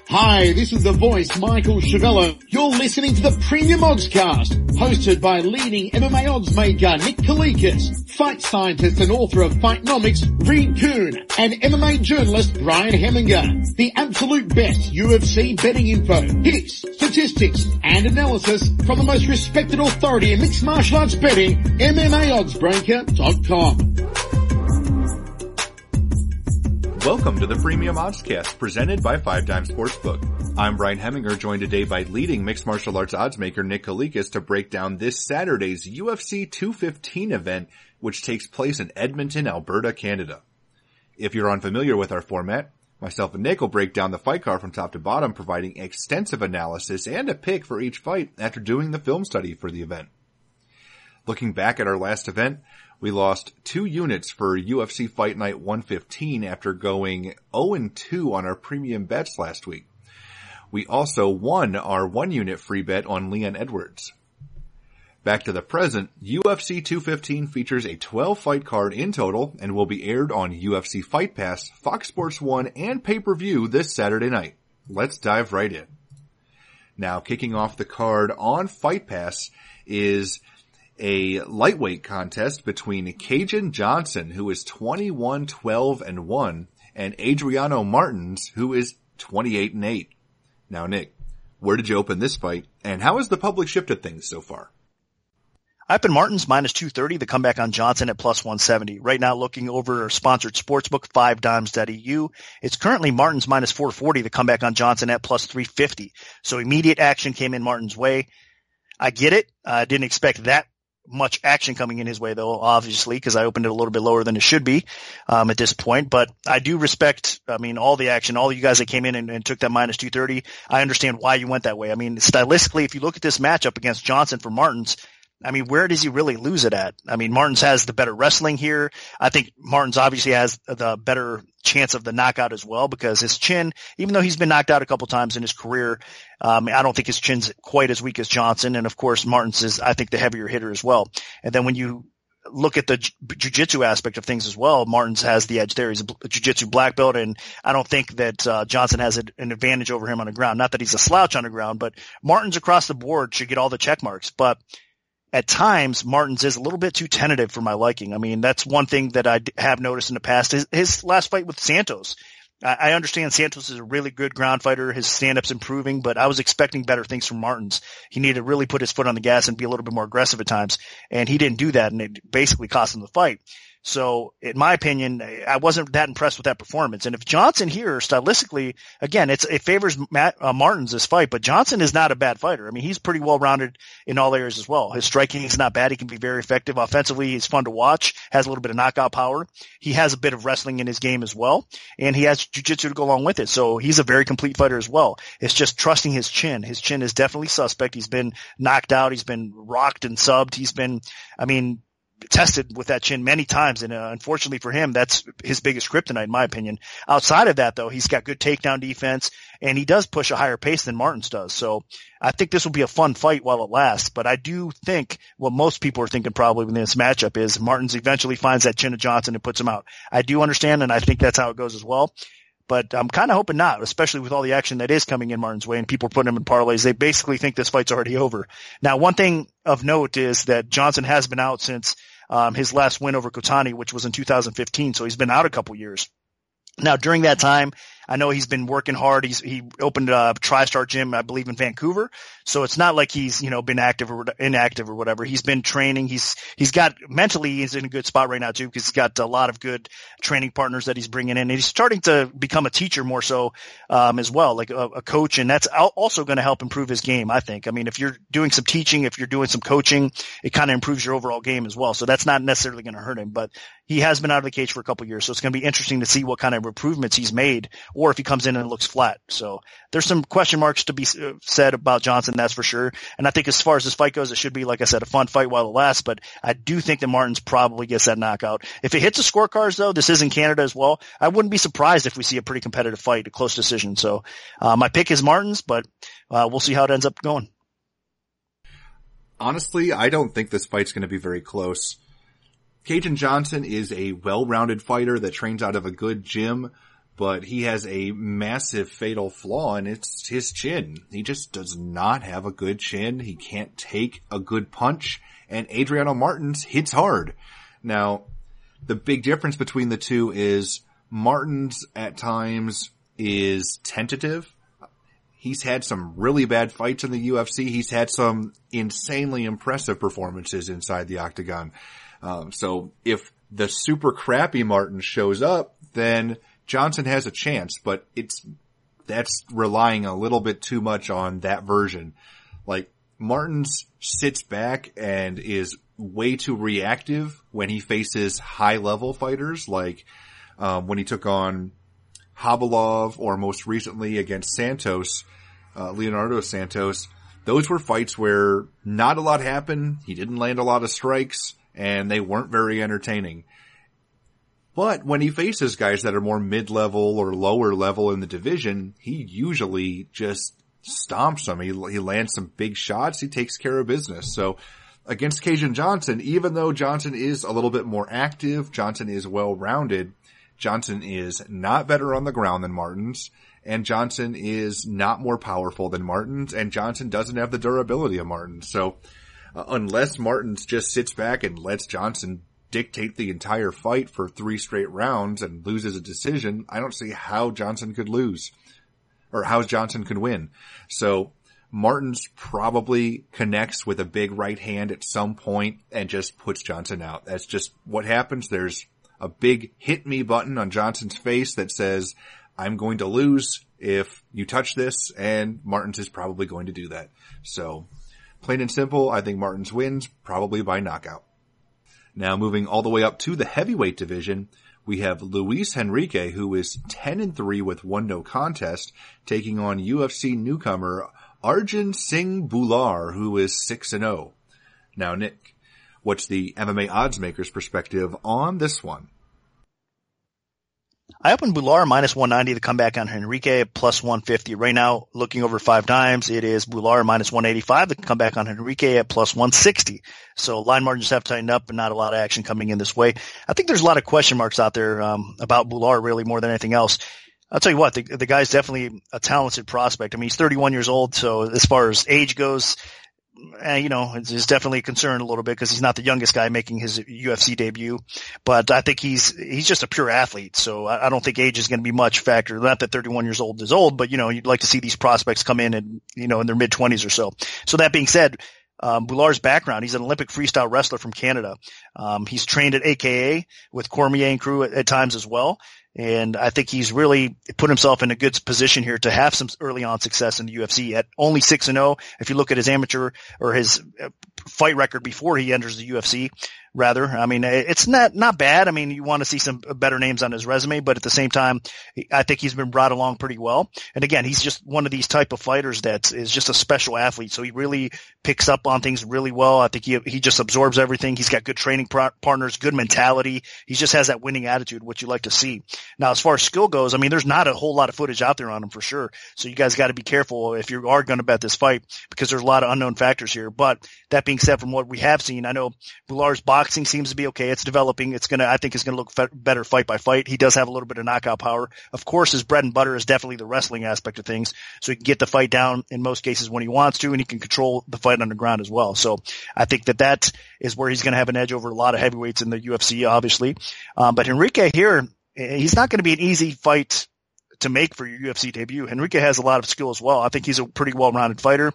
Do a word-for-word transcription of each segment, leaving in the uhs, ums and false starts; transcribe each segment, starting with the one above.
Hi, this is the voice, Michael Chavello. You're listening to the Premium Oddscast, hosted by leading M M A odds maker Nick Kalikas, fight scientist and author of Fightnomics Reed Kuhn, and M M A journalist Brian Heminger. The absolute best U F C betting info, hits, statistics, and analysis from the most respected authority in mixed martial arts betting, M M A odds breaker dot com. Welcome to the Premium Oddscast, presented by Five Time Sportsbook. I'm Brian Heminger, joined today by leading mixed martial arts oddsmaker Nick Kalikas to break down this Saturday's U F C two fifteen event, which takes place in Edmonton, Alberta, Canada. If you're unfamiliar with our format, myself and Nick will break down the fight card from top to bottom, providing extensive analysis and a pick for each fight after doing the film study for the event. Looking back at our last event, we lost two units for U F C Fight Night one fifteen after going oh and two on our premium bets last week. We also won our one unit free bet on Leon Edwards. Back to the present, U F C two fifteen features a twelve fight card in total and will be aired on U F C Fight Pass, Fox Sports one, and pay-per-view this Saturday night. Let's dive right in. Now, kicking off the card on Fight Pass is a lightweight contest between Cajun Johnson, who is twenty-one, twelve, and one, and Adriano Martins, who is twenty-eight and eight. Now, Nick, where did you open this fight, and how has the public shifted things so far? I opened Martins minus two thirty, the comeback on Johnson at plus one seventy. Right now, looking over our sponsored sportsbook, five dimes dot e u. It's currently Martins minus four forty, the comeback on Johnson at plus three fifty. So immediate action came in Martins' way. I get it. I didn't expect that much action coming in his way, though, obviously, because I opened it a little bit lower than it should be um, at this point. But I do respect, I mean, all the action, all you guys that came in and, and took that minus two thirty. I understand why you went that way. I mean, stylistically, if you look at this matchup against Johnson for Martins, I mean, where does he really lose it at? I mean, Martins has the better wrestling here. I think Martins obviously has the better chance of the knockout as well, because his chin, even though he's been knocked out a couple times in his career, um, I don't think his chin's quite as weak as Johnson. And of course, Martins is, I think, the heavier hitter as well. And then when you look at the jiu-jitsu aspect of things as well, Martins has the edge there. He's a jiu-jitsu black belt, and I don't think that uh, Johnson has a, an advantage over him on the ground. Not that he's a slouch on the ground, but Martins across the board should get all the check marks. But at times, Martins is a little bit too tentative for my liking. I mean, that's one thing that I have noticed in the past. His, his last fight with Santos, I, I understand Santos is a really good ground fighter. His stand-up's improving, but I was expecting better things from Martins. He needed to really put his foot on the gas and be a little bit more aggressive at times, and he didn't do that, and it basically cost him the fight. So, in my opinion, I wasn't that impressed with that performance. And if Johnson here, stylistically, again, it's, it favors Matt, uh, Martins this fight, but Johnson is not a bad fighter. I mean, he's pretty well-rounded in all areas as well. His striking is not bad. He can be very effective. Offensively, he's fun to watch, has a little bit of knockout power. He has a bit of wrestling in his game as well, and he has jiu-jitsu to go along with it. So, he's a very complete fighter as well. It's just trusting his chin. His chin is definitely suspect. He's been knocked out. He's been rocked and subbed. He's been, I mean, tested with that chin many times, and uh, unfortunately for him, that's his biggest kryptonite, in my opinion. Outside of that, though, he's got good takedown defense, and he does push a higher pace than Martins does. So I think this will be a fun fight while it lasts, but I do think what most people are thinking probably within this matchup is Martins eventually finds that chin of Johnson and puts him out. I do understand, and I think that's how it goes as well. But I'm kind of hoping not, especially with all the action that is coming in Martins' way and people putting him in parlays. They basically think this fight's already over. Now, one thing of note is that Johnson has been out since um, his last win over Kotani, which was in two thousand fifteen. So he's been out a couple years. Now, during that time, I know he's been working hard. He's, he opened a TriStar gym, I believe, in Vancouver. So it's not like he's, you know, been active or inactive or whatever. He's been training. He's, he's got, mentally, he's in a good spot right now too, because he's got a lot of good training partners that he's bringing in. And he's starting to become a teacher more so, um, as well, like a, a coach. And that's also going to help improve his game, I think. I mean, if you're doing some teaching, if you're doing some coaching, it kind of improves your overall game as well. So that's not necessarily going to hurt him, but he has been out of the cage for a couple of years. So it's going to be interesting to see what kind of improvements he's made, or if he comes in and looks flat. So there's some question marks to be said about Johnson, that's for sure. And I think as far as this fight goes, it should be, like I said, a fun fight while it lasts, but I do think that Martins probably gets that knockout. If it hits the scorecards, though, this is in Canada as well, I wouldn't be surprised if we see a pretty competitive fight, a close decision. So uh, my pick is Martins, but uh, we'll see how it ends up going. Honestly, I don't think this fight's going to be very close. Cajun Johnson is a well-rounded fighter that trains out of a good gym, but he has a massive fatal flaw, and it's his chin. He just does not have a good chin. He can't take a good punch, and Adriano Martins hits hard. Now, the big difference between the two is Martins at times is tentative. He's had some really bad fights in the U F C. He's had some insanely impressive performances inside the octagon. Um, so if the super crappy Martins shows up, then Johnson has a chance, but it's, that's relying a little bit too much on that version. Like, Martins sits back and is way too reactive when he faces high level fighters, like, um, when he took on Khabilov, or most recently against Santos, uh, Leonardo Santos. Those were fights where not a lot happened. He didn't land a lot of strikes, and they weren't very entertaining. But when he faces guys that are more mid-level or lower level in the division, he usually just stomps them. He, he lands some big shots. He takes care of business. So against Kajan Johnson, even though Johnson is a little bit more active, Johnson is well-rounded, Johnson is not better on the ground than Martins, and Johnson is not more powerful than Martins, and Johnson doesn't have the durability of Martins. So uh, unless Martins just sits back and lets Johnson dictate the entire fight for three straight rounds and loses a decision, I don't see how Johnson could lose, or how Johnson could win. So Martins probably connects with a big right hand at some point and just puts Johnson out. That's just what happens. There's a big hit me button on Johnson's face that says, I'm going to lose if you touch this, and Martins is probably going to do that. So, plain and simple, I think Martins wins, probably by knockout. Now, moving all the way up to the heavyweight division, we have Luis Henrique, who is ten and three with one no contest, taking on U F C newcomer Arjun Singh Bhullar, who is six and oh. Now, Nick, what's the M M A odds maker's perspective on this one? I opened Bhullar minus one ninety, the comeback on Henrique at plus one fifty. Right now, looking over five times, it is Bhullar minus one eighty-five, the comeback on Henrique at plus one sixty. So line margins have tightened up, but not a lot of action coming in this way. I think there's a lot of question marks out there um, about Bhullar, really, more than anything else. I'll tell you what, the, the guy's definitely a talented prospect. I mean, he's thirty-one years old, so as far as age goes, Uh, you know, it's, it's definitely a concern a little bit because he's not the youngest guy making his U F C debut, but I think he's, he's just a pure athlete. So I, I don't think age is going to be much factor. Not that thirty-one years old is old, but you know, you'd like to see these prospects come in and, you know, in their mid twenties or so. So that being said, um, Bhullar's background, he's an Olympic freestyle wrestler from Canada. Um, he's trained at A K A with Cormier and crew at, at times as well. And I think he's really put himself in a good position here to have some early on success in the U F C at only six and oh. If you look at his amateur or his fight record before he enters the U F C, rather, I mean, it's not, not bad. I mean, you want to see some better names on his resume, but at the same time, I think he's been brought along pretty well. And again, he's just one of these type of fighters that is just a special athlete. So he really picks up on things really well. I think he, he just absorbs everything. He's got good training pro- partners, good mentality. He just has that winning attitude, what you like to see. Now, as far as skill goes, I mean, there's not a whole lot of footage out there on him for sure. So you guys got to be careful if you are going to bet this fight because there's a lot of unknown factors here. But that being said, from what we have seen, I know Bhullar's boxing seems to be okay. It's developing. It's going to, I think it's going to look fe- better fight by fight. He does have a little bit of knockout power. Of course, his bread and butter is definitely the wrestling aspect of things. So he can get the fight down in most cases when he wants to, and he can control the fight on the ground as well. So I think that that is where he's going to have an edge over a lot of heavyweights in the U F C, obviously. Um, but Henrique here, he's not going to be an easy fight to make for your U F C debut. Henrique has a lot of skill as well. I think he's a pretty well-rounded fighter.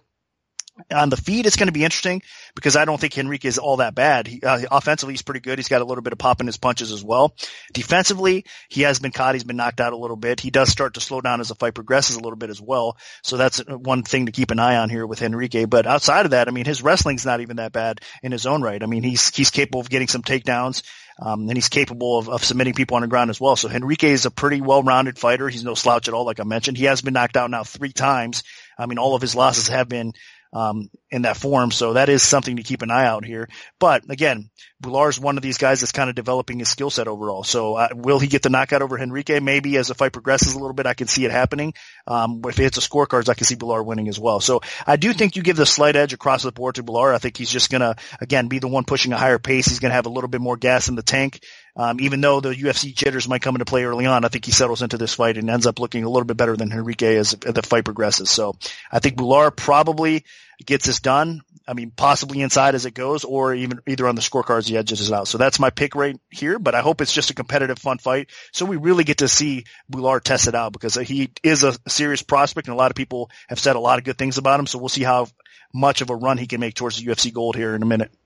On the feet, it's going to be interesting because I don't think Henrique is all that bad. He, uh, offensively, he's pretty good. He's got a little bit of pop in his punches as well. Defensively, he has been caught. He's been knocked out a little bit. He does start to slow down as the fight progresses a little bit as well. So that's one thing to keep an eye on here with Henrique. But outside of that, I mean, his wrestling's not even that bad in his own right. I mean, he's, he's capable of getting some takedowns. Um, and he's capable of, of submitting people on the ground as well. So Henrique is a pretty well-rounded fighter. He's no slouch at all, like I mentioned. He has been knocked out now three times. I mean, all of his losses have been um, in that form. So that is something to keep an eye out here. But again, Bhullar's one of these guys that's kind of developing his skill set overall. So uh, will he get the knockout over Henrique? Maybe as the fight progresses a little bit, I can see it happening. Um, if it hits the scorecards, I can see Bhullar winning as well. So I do think you give the slight edge across the board to Bhullar. I think he's just going to, again, be the one pushing a higher pace. He's going to have a little bit more gas in the tank. Um, even though the U F C jitters might come into play early on, I think he settles into this fight and ends up looking a little bit better than Henrique as, as the fight progresses. So I think Bular probably gets this done. I mean, possibly inside as it goes, or even either on the scorecards he edges it out. So that's my pick right here, but I hope it's just a competitive, fun fight. So we really get to see Bular test it out because he is a serious prospect and a lot of people have said a lot of good things about him. So we'll see how much of a run he can make towards the U F C gold here in a minute.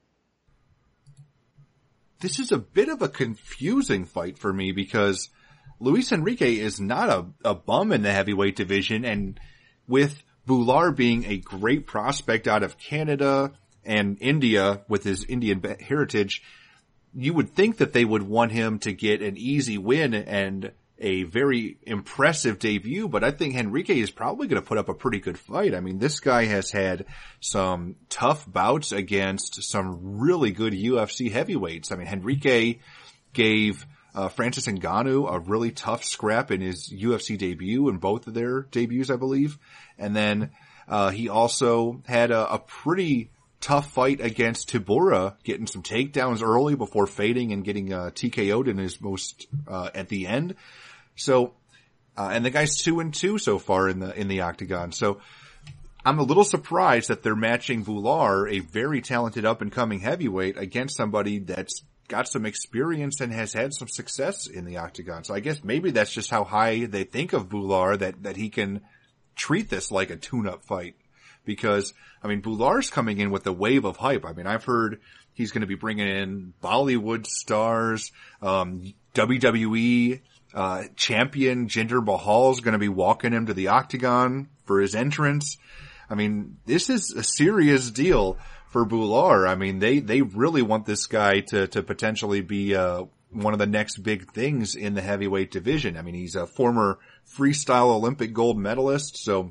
This is a bit of a confusing fight for me because Luis Henrique is not a, a bum in the heavyweight division, and with Bular being a great prospect out of Canada and India with his Indian heritage, you would think that they would want him to get an easy win and a very impressive debut, but I think Henrique is probably going to put up a pretty good fight. I mean, this guy has had some tough bouts against some really good U F C heavyweights. I mean, Henrique gave uh, Francis Ngannou a really tough scrap in his U F C debut, in both of their debuts, I believe. And then uh he also had a, a pretty tough fight against Tybura, getting some takedowns early before fading and getting uh, T K O'd in his most uh at the end. So, uh, and the guy's two and two so far in the in the octagon. So, I'm a little surprised that they're matching Bular, a very talented up and coming heavyweight, against somebody that's got some experience and has had some success in the octagon. So I guess maybe that's just how high they think of Bular, that that he can treat this like a tune-up fight. Because, I mean, Bular's coming in with a wave of hype. I mean, I've heard he's going to be bringing in Bollywood stars, um, W W E uh champion Jinder Mahal's going to be walking him to the octagon for his entrance. I mean, this is a serious deal for Bular. I mean, they, they really want this guy to, to potentially be, uh, one of the next big things in the heavyweight division. I mean, he's a former freestyle Olympic gold medalist. So,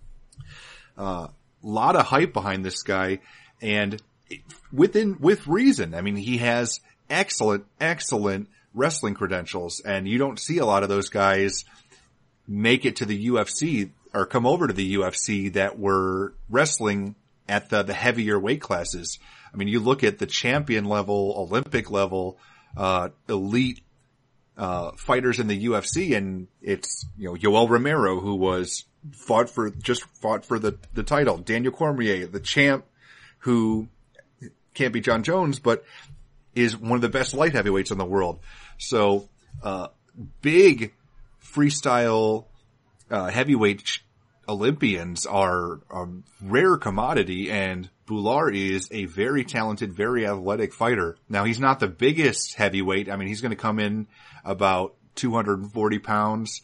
uh, lot of hype behind this guy, and within, with reason. I mean, he has excellent, excellent wrestling credentials, and you don't see a lot of those guys make it to the U F C or come over to the U F C that were wrestling at the, the heavier weight classes. I mean, you look at the champion level, Olympic level, uh, elite, uh, fighters in the U F C, and it's, you know, Yoel Romero, who was fought for, just fought for the, the title. Daniel Cormier, the champ, who can't be John Jones, but is one of the best light heavyweights in the world. So, uh, big freestyle, uh, heavyweight Olympians are a rare commodity, and Bular is a very talented, very athletic fighter. Now, he's not the biggest heavyweight. I mean, he's going to come in about two hundred forty pounds.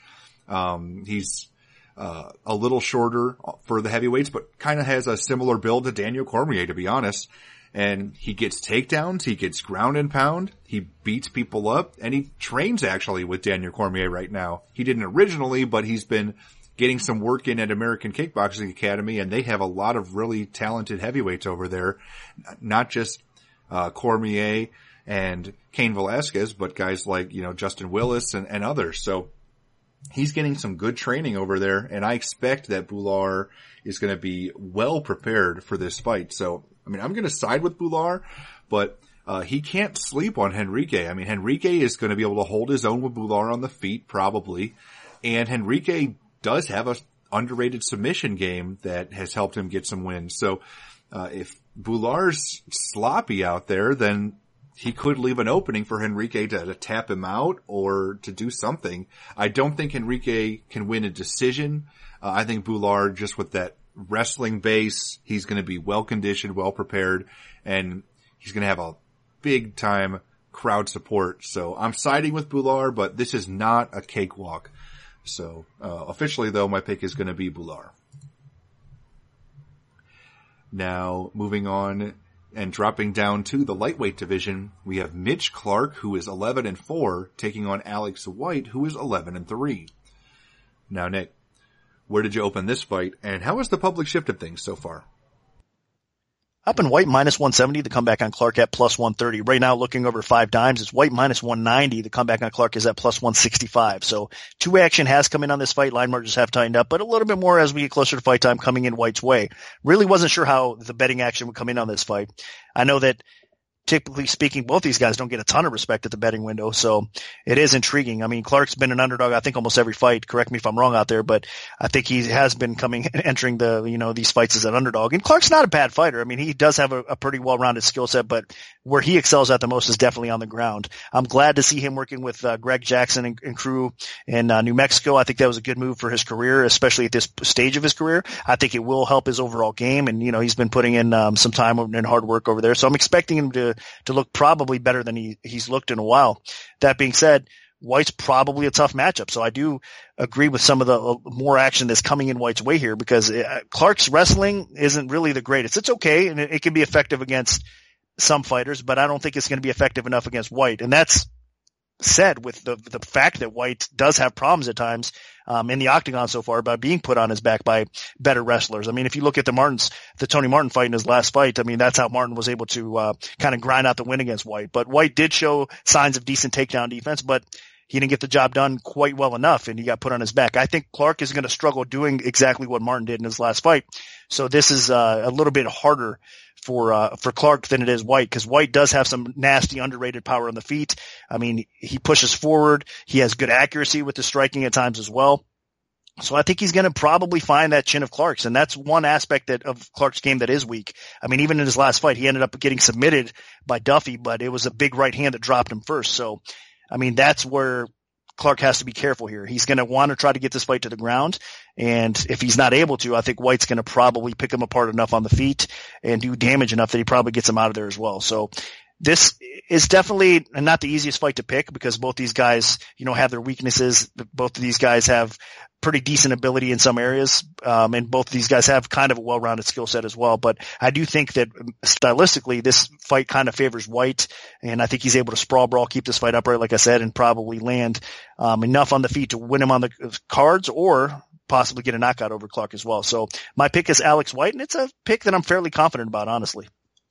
Um, he's, uh, a little shorter for the heavyweights, but kind of has a similar build to Daniel Cormier, to be honest. And he gets takedowns, he gets ground and pound, he beats people up, and he trains actually with Daniel Cormier right now. He didn't originally, but he's been getting some work in at American Kickboxing Academy, and they have a lot of really talented heavyweights over there. Not just, uh, Cormier and Cain Velasquez, but guys like, you know, Justin Willis and, and others. So he's getting some good training over there, and I expect that Bular is going to be well prepared for this fight. So, I mean, I'm going to side with Bular, but uh he can't sleep on Henrique. I mean, Henrique is going to be able to hold his own with Bular on the feet, probably. And Henrique does have a underrated submission game that has helped him get some wins. So, uh if Bular's sloppy out there, then he could leave an opening for Henrique to, to tap him out or to do something. I don't think Henrique can win a decision. Uh, I think Bular, just with that wrestling base, he's going to be well conditioned, well prepared, and he's going to have a big time crowd support. So I'm siding with Bular, but this is not a cakewalk. So uh, officially, though, my pick is going to be Bular. Now, moving on and dropping down to the lightweight division, we have Mitch Clark, who is eleven and four, taking on Alex White, who is eleven and three. Now, Nick, where did you open this fight, and how has the public shifted things so far? Up in White minus one seventy, the comeback on Clark at plus one thirty. Right now, looking over five dimes, it's White minus one ninety. The comeback on Clark is at plus one sixty-five. So two action has come in on this fight. Line margins have tightened up, but a little bit more as we get closer to fight time coming in White's way. Really wasn't sure how the betting action would come in on this fight. I know that typically speaking, both these guys don't get a ton of respect at the betting window. So it is intriguing. I mean, Clark's been an underdog, I think, almost every fight. Correct me if I'm wrong out there, but I think he has been coming, entering the, you know, these fights as an underdog. And Clark's not a bad fighter. I mean, he does have a, a pretty well-rounded skill set, but where he excels at the most is definitely on the ground. I'm glad to see him working with uh, Greg Jackson and, and crew in uh, New Mexico. I think that was a good move for his career, especially at this stage of his career. I think it will help his overall game. And, you know, he's been putting in um, some time and hard work over there. So I'm expecting him to, to look probably better than he, he's looked in a while. That being said, White's probably a tough matchup. So I do agree with some of the uh, more action that's coming in White's way here, because uh, Clark's wrestling isn't really the greatest. It's okay, and it, it can be effective against some fighters, but I don't think it's going to be effective enough against White. And that's said with the the fact that White does have problems at times um, in the octagon so far by being put on his back by better wrestlers. I mean, if you look at the Martins, the Tony Martin fight in his last fight, I mean, that's how Martin was able to uh, kind of grind out the win against White. But White did show signs of decent takedown defense, but he didn't get the job done quite well enough, and he got put on his back. I think Clark is going to struggle doing exactly what Martin did in his last fight. So this is uh, a little bit harder for uh, for Clark than it is White, because White does have some nasty underrated power on the feet. I mean, he pushes forward. He has good accuracy with the striking at times as well. So I think he's going to probably find that chin of Clark's, and that's one aspect that of Clark's game that is weak. I mean, even in his last fight, he ended up getting submitted by Duffy, but it was a big right hand that dropped him first. So, I mean, that's where Clark has to be careful here. He's going to want to try to get this fight to the ground, and if he's not able to, I think White's going to probably pick him apart enough on the feet and do damage enough that he probably gets him out of there as well. So this is definitely not the easiest fight to pick, because both these guys, you know, have their weaknesses. Both of these guys have pretty decent ability in some areas, um, and both of these guys have kind of a well-rounded skill set as well. But I do think that stylistically, this fight kind of favors White, and I think he's able to sprawl brawl, keep this fight upright, like I said, and probably land um, enough on the feet to win him on the cards, or possibly get a knockout over Clark as well. So my pick is Alex White, and it's a pick that I'm fairly confident about, honestly.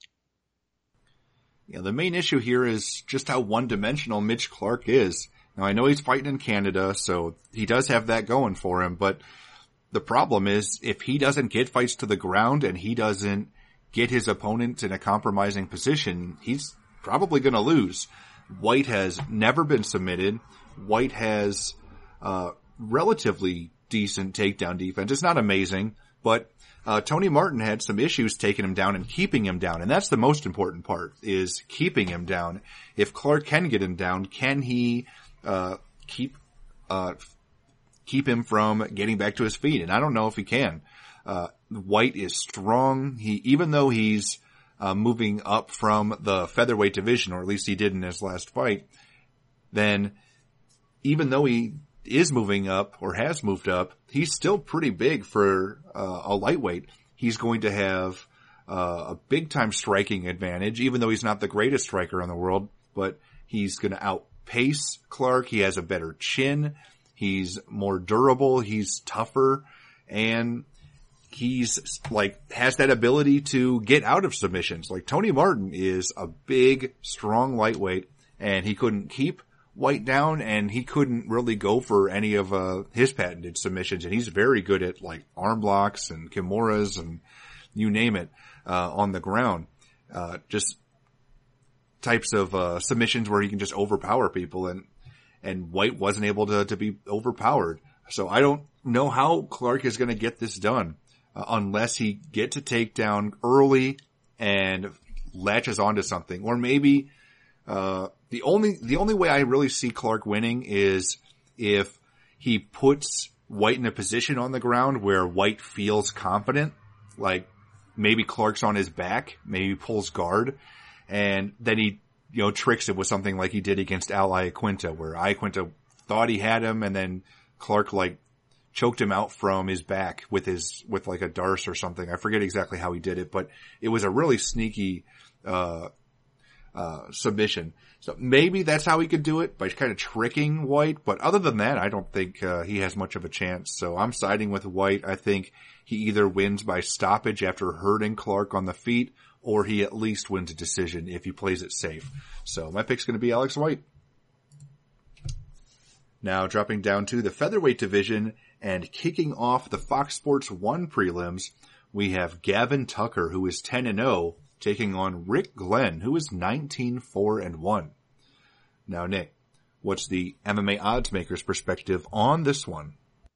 Yeah, the main issue here is just how one-dimensional Mitch Clark is. Now, I know he's fighting in Canada, so he does have that going for him, but the problem is if he doesn't get fights to the ground and he doesn't get his opponent in a compromising position, he's probably going to lose. White has never been submitted. White has uh relatively decent takedown defense. It's not amazing, but Uh, Tony Martin had some issues taking him down and keeping him down, and that's the most important part, is keeping him down. If Clark can get him down, can he uh keep uh keep him from getting back to his feet? And I don't know if he can. Uh White is strong. He even though he's uh moving up from the featherweight division, or at least he did in his last fight, then even though he is moving up or has moved up, he's still pretty big for uh, a lightweight. He's going to have uh, a big time striking advantage, even though he's not the greatest striker in the world, but he's going to outpace Clark. He has a better chin. He's more durable. He's tougher, and he's like has that ability to get out of submissions. Like Tony Martin is a big, strong lightweight, and he couldn't keep White down, and he couldn't really go for any of uh his patented submissions, and he's very good at like arm blocks and kimuras and you name it uh on the ground. Uh just types of uh submissions where he can just overpower people, and and White wasn't able to to be overpowered. So I don't know how Clark is going to get this done uh, unless he gets a takedown early and latches onto something, or maybe uh The only, the only way I really see Clark winning is if he puts White in a position on the ground where White feels confident, like maybe Clark's on his back, maybe pulls guard, and then he, you know, tricks it with something like he did against Al Iaquinta, where Iaquinta thought he had him, and then Clark like choked him out from his back with his, with like a darce or something. I forget exactly how he did it, but it was a really sneaky, uh, uh, submission. So maybe that's how he could do it, by kind of tricking White. But other than that, I don't think uh, he has much of a chance. So I'm siding with White. I think he either wins by stoppage after hurting Clark on the feet, or he at least wins a decision if he plays it safe. So my pick's going to be Alex White. Now dropping down to the featherweight division and kicking off the Fox Sports one prelims, we have Gavin Tucker, who is ten and oh taking on Rick Glenn, who is nineteen four and one. Now, Nick, what's the M M A odds maker's perspective on this one?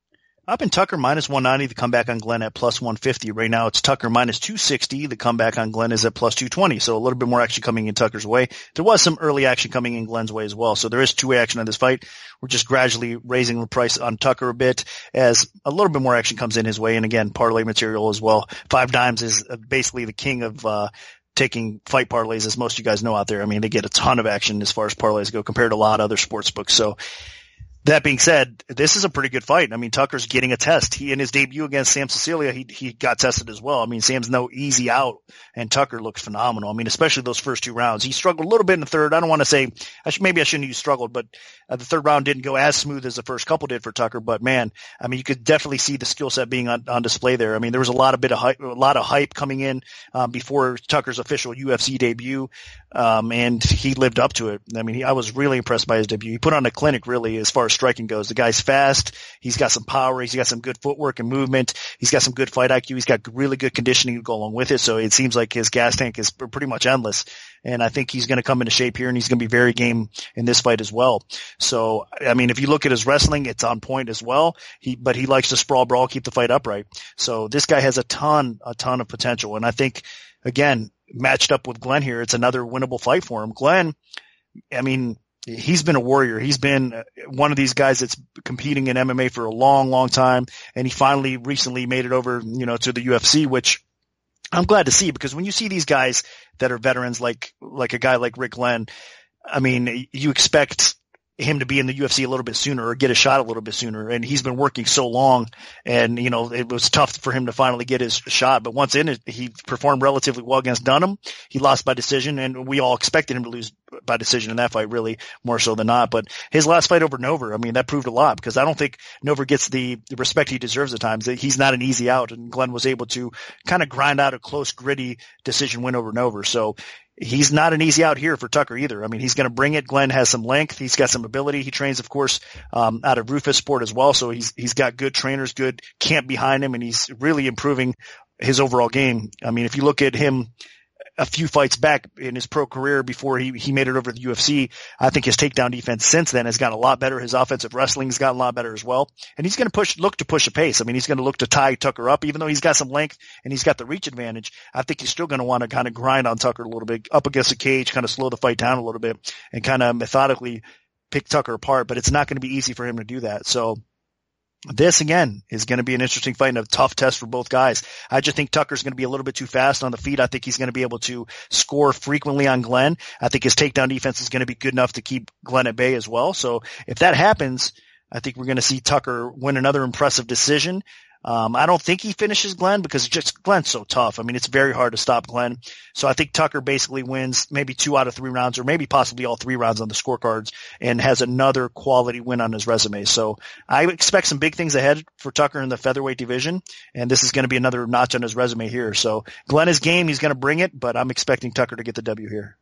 Up in Tucker minus one ninety, the comeback on Glenn at plus one fifty. Right now it's Tucker minus two sixty. The comeback on Glenn is at plus two twenty. So a little bit more action coming in Tucker's way. There was some early action coming in Glenn's way as well. So there is two-way action on this fight. We're just gradually raising the price on Tucker a bit as a little bit more action comes in his way. And again, parlay material as well. Five Dimes is basically the king of, uh, taking fight parlays, as most of you guys know out there. I mean, they get a ton of action as far as parlays go compared to a lot of other sports books. So, that being said, this is a pretty good fight. I mean, Tucker's getting a test. He, in his debut against Sam Cecilia, he, he got tested as well. I mean, Sam's no easy out, and Tucker looked phenomenal. I mean, especially those first two rounds. He struggled a little bit in the third. I don't want to say, I should, maybe I shouldn't use struggled, but uh, the third round didn't go as smooth as the first couple did for Tucker. But man, I mean, you could definitely see the skill set being on, on display there. I mean, there was a lot of bit of hype, a lot of hype coming in, um, before Tucker's official U F C debut. Um, and he lived up to it. I mean, he, I was really impressed by his debut. He put on a clinic, really, as far as striking goes. The guy's fast. He's got some power. He's got some good footwork and movement. He's got some good fight I Q. He's got really good conditioning to go along with it. So it seems like his gas tank is pretty much endless. And I think he's going to come into shape here, and he's going to be very game in this fight as well. So, I mean, if you look at his wrestling, it's on point as well. He, but he likes to sprawl, brawl, keep the fight upright. So this guy has a ton, a ton of potential. And I think, again, matched up with Glenn here, it's another winnable fight for him. Glenn, I mean, he's been a warrior. He's been one of these guys that's competing in M M A for a long, long time. And he finally recently made it over, you know, to the U F C, which I'm glad to see, because when you see these guys that are veterans, like, like a guy like Rick Glenn, I mean, you expect him to be in the U F C a little bit sooner or get a shot a little bit sooner. And he's been working so long, and, you know, it was tough for him to finally get his shot. But once in it, he performed relatively well against Dunham. He lost by decision, and we all expected him to lose by decision in that fight, really, more so than not. But his last fight over Nover, I mean, that proved a lot, because I don't think Nover gets the respect he deserves at times. He's not an easy out, and Glenn was able to kind of grind out a close, gritty decision win over Nover. So he's not an easy out here for Tucker either. I mean, he's going to bring it. Glenn has some length. He's got some ability. He trains, of course, um, out of Rufus Sport as well. So he's, he's got good trainers, good camp behind him, and he's really improving his overall game. I mean, if you look at him a few fights back in his pro career before he, he made it over to the U F C, I think his takedown defense since then has gotten a lot better. His offensive wrestling has gotten a lot better as well. And he's going to push, look to push a pace. I mean, he's going to look to tie Tucker up, even though he's got some length and he's got the reach advantage. I think he's still going to want to kind of grind on Tucker a little bit, up against the cage, kind of slow the fight down a little bit, and kind of methodically pick Tucker apart. But it's not going to be easy for him to do that. So this, again, is going to be an interesting fight and a tough test for both guys. I just think Tucker's going to be a little bit too fast on the feet. I think he's going to be able to score frequently on Glenn. I think his takedown defense is going to be good enough to keep Glenn at bay as well. So if that happens, I think we're going to see Tucker win another impressive decision. Um, I don't think he finishes Glenn, because just Glenn's so tough. I mean, it's very hard to stop Glenn. So I think Tucker basically wins maybe two out of three rounds, or maybe possibly all three rounds on the scorecards, and has another quality win on his resume. So I expect some big things ahead for Tucker in the featherweight division, and this is going to be another notch on his resume here. So Glenn is game. He's going to bring it, but I'm expecting Tucker to get the W here.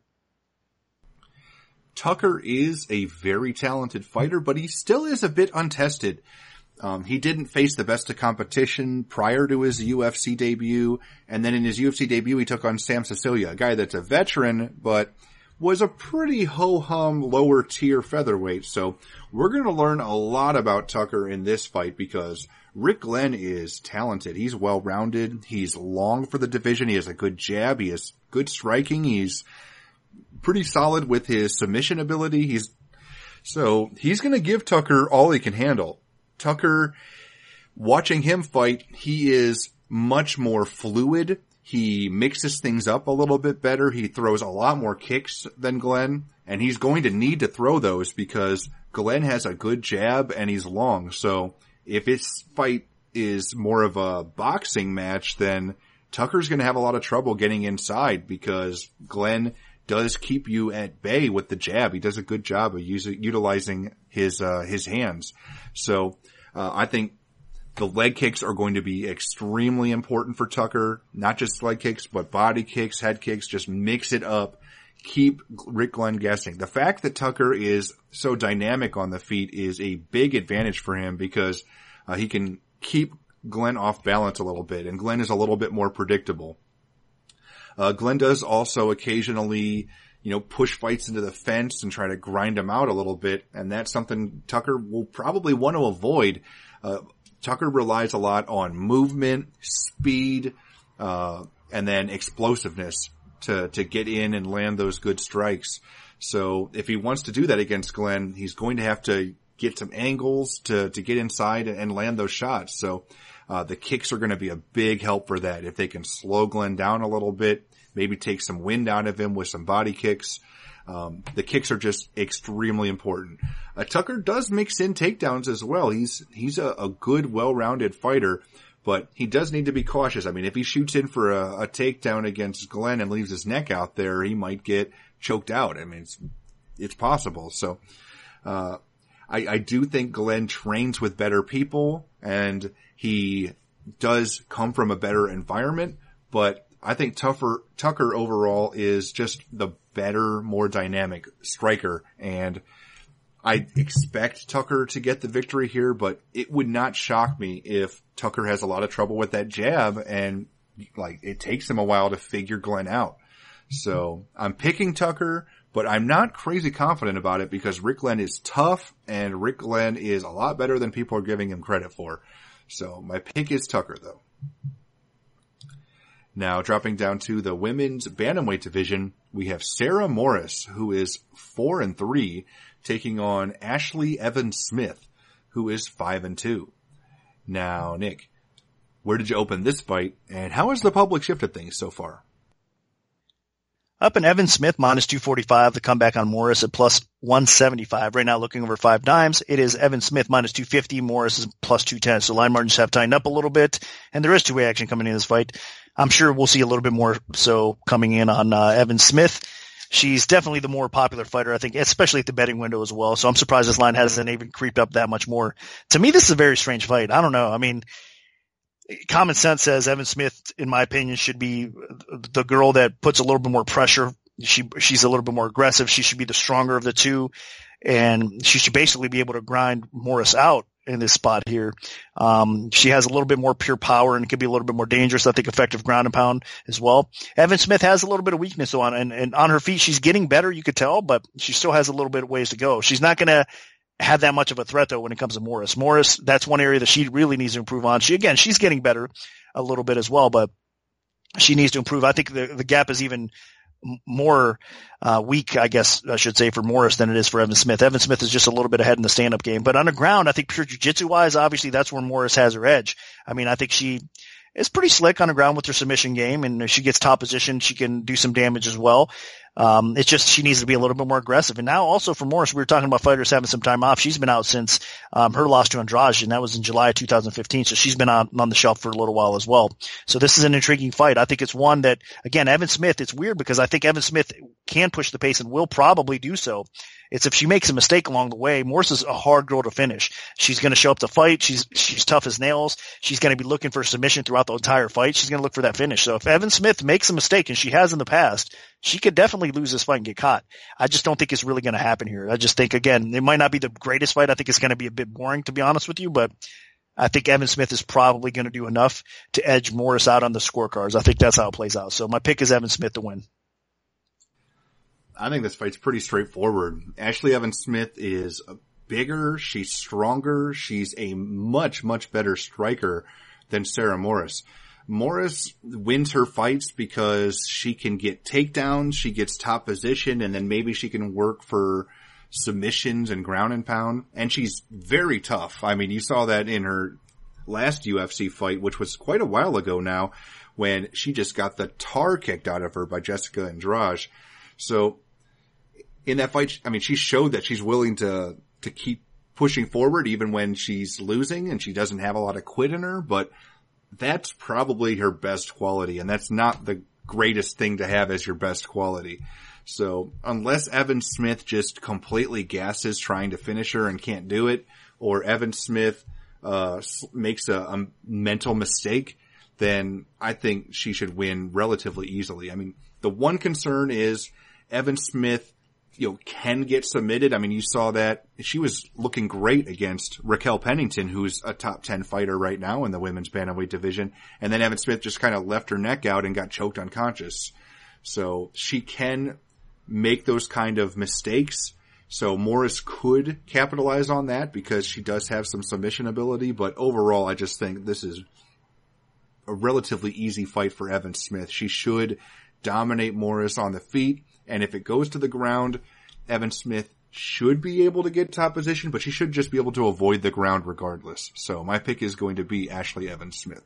Tucker is a very talented fighter, but he still is a bit untested. Um, he didn't face the best of competition prior to his U F C debut, and then in his U F C debut he took on Sam Cecilia, a guy that's a veteran, but was a pretty ho-hum lower tier featherweight. So we're going to learn a lot about Tucker in this fight, because Rick Glenn is talented. He's well-rounded. He's long for the division. He has a good jab. He has good striking. He's pretty solid with his submission ability. He's, so he's going to give Tucker all he can handle. Tucker, watching him fight, he is much more fluid. He mixes things up a little bit better. He throws a lot more kicks than Glenn, and he's going to need to throw those, because Glenn has a good jab and he's long. So if his fight is more of a boxing match, then Tucker's going to have a lot of trouble getting inside, because Glenn does keep you at bay with the jab. He does a good job of using, utilizing his, uh, his hands. So, uh, I think the leg kicks are going to be extremely important for Tucker. Not just leg kicks, but body kicks, head kicks. Just mix it up. Keep Rick Glenn guessing. The fact that Tucker is so dynamic on the feet is a big advantage for him, because, uh, he can keep Glenn off balance a little bit, and Glenn is a little bit more predictable. Uh, Glenn does also occasionally, you know, push fights into the fence and try to grind them out a little bit. And that's something Tucker will probably want to avoid. Uh, Tucker relies a lot on movement, speed, uh, and then explosiveness to, to get in and land those good strikes. So if he wants to do that against Glenn, he's going to have to get some angles to, to get inside and land those shots. So, uh, the kicks are going to be a big help for that. If they can slow Glenn down a little bit, maybe take some wind out of him with some body kicks. Um, the kicks are just extremely important. Uh, Tucker does mix in takedowns as well. He's, he's a, a good, well-rounded fighter, but he does need to be cautious. I mean, if he shoots in for a, a takedown against Glenn and leaves his neck out there, he might get choked out. I mean, it's, it's possible. So, uh, I, I do think Glenn trains with better people and he does come from a better environment, but I think Tucker, Tucker overall is just the better, more dynamic striker, and I expect Tucker to get the victory here, but it would not shock me if Tucker has a lot of trouble with that jab and like it takes him a while to figure Glenn out. So I'm picking Tucker, but I'm not crazy confident about it because Rick Glenn is tough and Rick Glenn is a lot better than people are giving him credit for. So my pick is Tucker though. Now, dropping down to the women's bantamweight division, we have Sarah Morris, who is four and three, taking on Ashley Evans Smith, who is five and two. Now, Nick, where did you open this fight, and how has the public shifted things so far? Up in Evan Smith, minus two forty-five, the comeback on Morris at plus one seventy-five. Right now, looking over five dimes, it is Evan Smith minus two fifty, Morris is plus two ten. So line margins have tightened up a little bit, and there is two-way action coming in this fight. I'm sure we'll see a little bit more so coming in on uh, Evan Smith. She's definitely the more popular fighter, I think, especially at the betting window as well. So I'm surprised this line hasn't even creeped up that much more. To me, this is a very strange fight. I don't know. I mean, common sense says Evan Smith, in my opinion, should be the girl that puts a little bit more pressure. She, she's a little bit more aggressive. She should be the stronger of the two, and she should basically be able to grind Morris out in this spot here. Um, she has a little bit more pure power and could be a little bit more dangerous. I think effective ground and pound as well. Evan Smith has a little bit of weakness on, and, and on her feet, she's getting better, you could tell, but she still has a little bit of ways to go. She's not going to have that much of a threat though when it comes to Morris. Morris, that's one area that she really needs to improve on. She, again, she's getting better a little bit as well, but she needs to improve. I think the, the gap is even more uh weak, I guess I should say, for Morris than it is for Evan Smith. Evan Smith is just a little bit ahead in the stand-up game. But on the ground, I think pure jiu-jitsu wise, obviously that's where Morris has her edge. I mean, I think she is pretty slick on the ground with her submission game, and if she gets top position, she can do some damage as well. Um, it's just she needs to be a little bit more aggressive. And now also for Morris, we were talking about fighters having some time off. She's been out since um, her loss to Andrade, and that was in July of two thousand fifteen. So she's been on, on the shelf for a little while as well. So this is an intriguing fight. I think it's one that, again, Evan Smith, it's weird because I think Evan Smith can push the pace and will probably do so. It's if she makes a mistake along the way. Morris is a hard girl to finish. She's going to show up to fight. She's she's tough as nails. She's going to be looking for submission throughout the entire fight. She's going to look for that finish. So if Evan Smith makes a mistake, and she has in the past, she could definitely lose this fight and get caught. I just don't think it's really going to happen here. I just think, again, it might not be the greatest fight. I think it's going to be a bit boring, to be honest with you, but I think Evan Smith is probably going to do enough to edge Morris out on the scorecards. I think that's how it plays out. So my pick is Evan Smith to win. I think this fight's pretty straightforward. Ashley Evans Smith is bigger, she's stronger, she's a much, much better striker than Sarah Morris. Morris wins her fights because she can get takedowns, she gets top position, and then maybe she can work for submissions and ground and pound. And she's very tough. I mean, you saw that in her last U F C fight, which was quite a while ago now, when she just got the tar kicked out of her by Jessica Andrade. So in that fight, I mean, she showed that she's willing to, to keep pushing forward even when she's losing and she doesn't have a lot of quit in her, but that's probably her best quality, and that's not the greatest thing to have as your best quality. So unless Evan Smith just completely gasses trying to finish her and can't do it, or Evan Smith uh makes a, a mental mistake, then I think she should win relatively easily. I mean, the one concern is Evan Smith, you know, can get submitted. I mean, you saw that she was looking great against Raquel Pennington, who's a top ten fighter right now in the women's bantamweight division. And then Evan Smith just kind of left her neck out and got choked unconscious. So she can make those kind of mistakes. So Morris could capitalize on that because she does have some submission ability. But overall, I just think this is a relatively easy fight for Evan Smith. She should dominate Morris on the feet. And if it goes to the ground, Evan Smith should be able to get top position, but she should just be able to avoid the ground regardless. So my pick is going to be Ashley Evans Smith.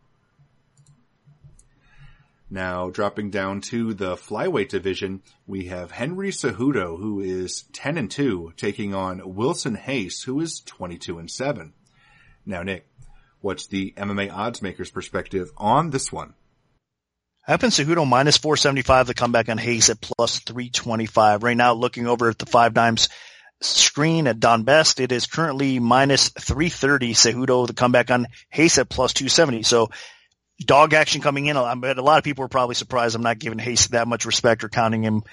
Now, dropping down to the flyweight division, we have Henry Cejudo, who is ten and two, taking on Wilson Hayes, who is twenty-two and seven. Now, Nick, what's the M M A odds maker's perspective on this one? Evan Cejudo minus four seventy-five, the comeback on Hayes at plus three twenty-five. Right now, looking over at the Five Dimes screen at Don Best, it is currently minus three thirty. Cejudo, the comeback on Hayes at plus two seventy. So, dog action coming in. I bet a lot of people are probably surprised I'm not giving Hayes that much respect or counting him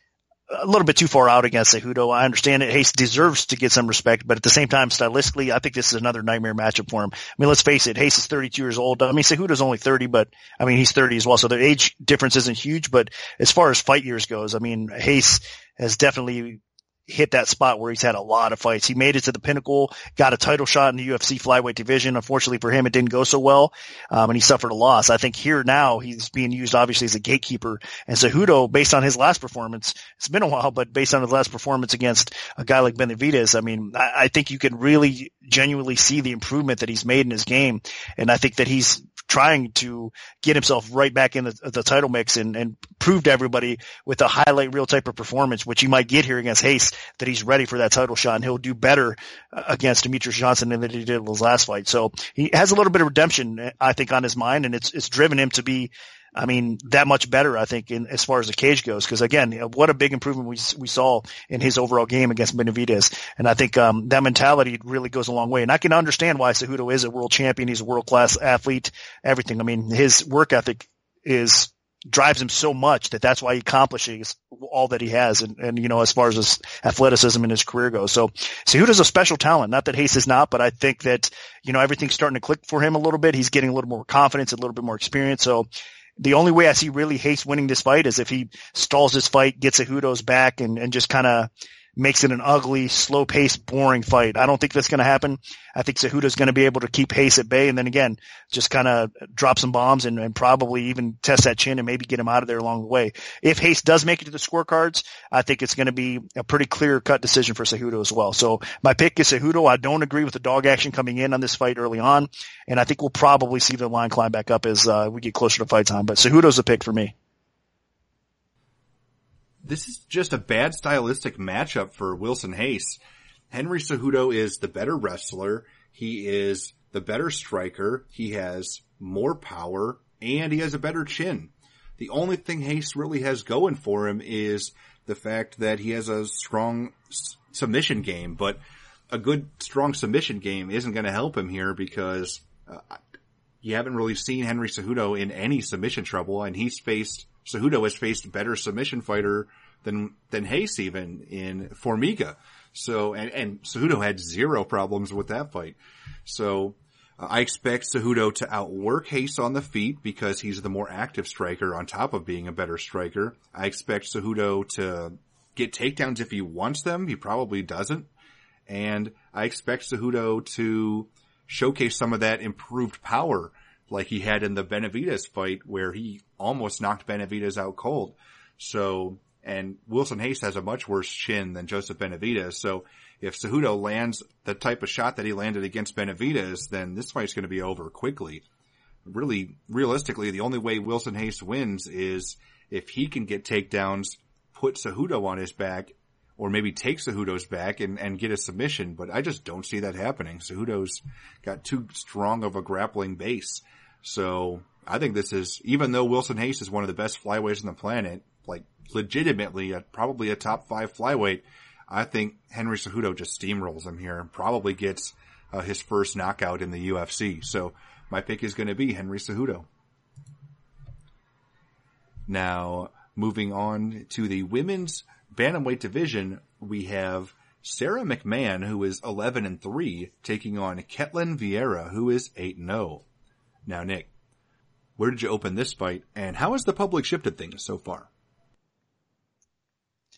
a little bit too far out against Cejudo. I understand it. Hayes deserves to get some respect, but at the same time, stylistically, I think this is another nightmare matchup for him. I mean, let's face it, Hayes is thirty-two years old. I mean, Cejudo's only thirty, but I mean, he's thirty as well, so their age difference isn't huge, but as far as fight years goes, I mean, Hayes has definitely hit that spot where he's had a lot of fights. He made it to the pinnacle, got a title shot in the U F C flyweight division. Unfortunately for him, it didn't go so well, um, and he suffered a loss. I think here now he's being used obviously as a gatekeeper. And Cejudo, based on his last performance, it's been a while, but based on his last performance against a guy like Benavidez, I mean, I, I think you can really genuinely see the improvement that he's made in his game. And I think that he's trying to get himself right back in the, the title mix and, and prove to everybody with a highlight reel type of performance, which he might get here against Hayes, that he's ready for that title shot and he'll do better against Demetrius Johnson than he did in his last fight. So he has a little bit of redemption, I think, on his mind, and it's, it's driven him to be, I mean, that much better, I think, in as far as the cage goes. Because again, what a big improvement we we saw in his overall game against Benavidez, and I think um that mentality really goes a long way. And I can understand why Cejudo is a world champion. He's a world class athlete, everything. I mean, his work ethic is drives him so much that that's why he accomplishes all that he has, and, and you know, as far as his athleticism in his career goes. So Cejudo's a special talent. Not that Hayes is not, but I think that, you know, everything's starting to click for him a little bit. He's getting a little more confidence, a little bit more experience. So the only way I see really Hayes winning this fight is if he stalls this fight, gets Cejudo's back, and, and just kind of makes it an ugly, slow-paced, boring fight. I don't think that's going to happen. I think Cejudo's going to be able to keep Hayes at bay, and then again, just kind of drop some bombs and, and probably even test that chin and maybe get him out of there along the way. If Hayes does make it to the scorecards, I think it's going to be a pretty clear-cut decision for Cejudo as well. So my pick is Cejudo. I don't agree with the dog action coming in on this fight early on, and I think we'll probably see the line climb back up as uh, we get closer to fight time. But Cejudo's the pick for me. This is just a bad stylistic matchup for Wilson Hayes. Henry Cejudo is the better wrestler. He is the better striker. He has more power, and he has a better chin. The only thing Hayes really has going for him is the fact that he has a strong s- submission game, but a good, strong submission game isn't going to help him here because uh, you haven't really seen Henry Cejudo in any submission trouble, and he's faced Cejudo has faced better submission fighter than than Hayes even in Formiga. So and and Cejudo had zero problems with that fight. So uh, I expect Cejudo to outwork Hayes on the feet because he's the more active striker on top of being a better striker. I expect Cejudo to get takedowns if he wants them. He probably doesn't. And I expect Cejudo to showcase some of that improved power like he had in the Benavidez fight where he almost knocked Benavidez out cold. So, and Wilson Hayes has a much worse chin than Joseph Benavidez. So if Cejudo lands the type of shot that he landed against Benavidez, then this fight's going to be over quickly. Really, realistically, the only way Wilson Hayes wins is if he can get takedowns, put Cejudo on his back, or maybe take Cejudo's back and, and get a submission. But I just don't see that happening. Cejudo's got too strong of a grappling base. So I think this is, even though Wilson Hayes is one of the best flyweights on the planet, like legitimately a, probably a top five flyweight, I think Henry Cejudo just steamrolls him here and probably gets uh, his first knockout in the U F C. So my pick is going to be Henry Cejudo. Now, moving on to the women's bantamweight division, we have Sarah McMahon, who is eleven and three, taking on Ketlin Vieira, who is eight and oh. Now, Nick, where did you open this fight, and how has the public shifted things so far?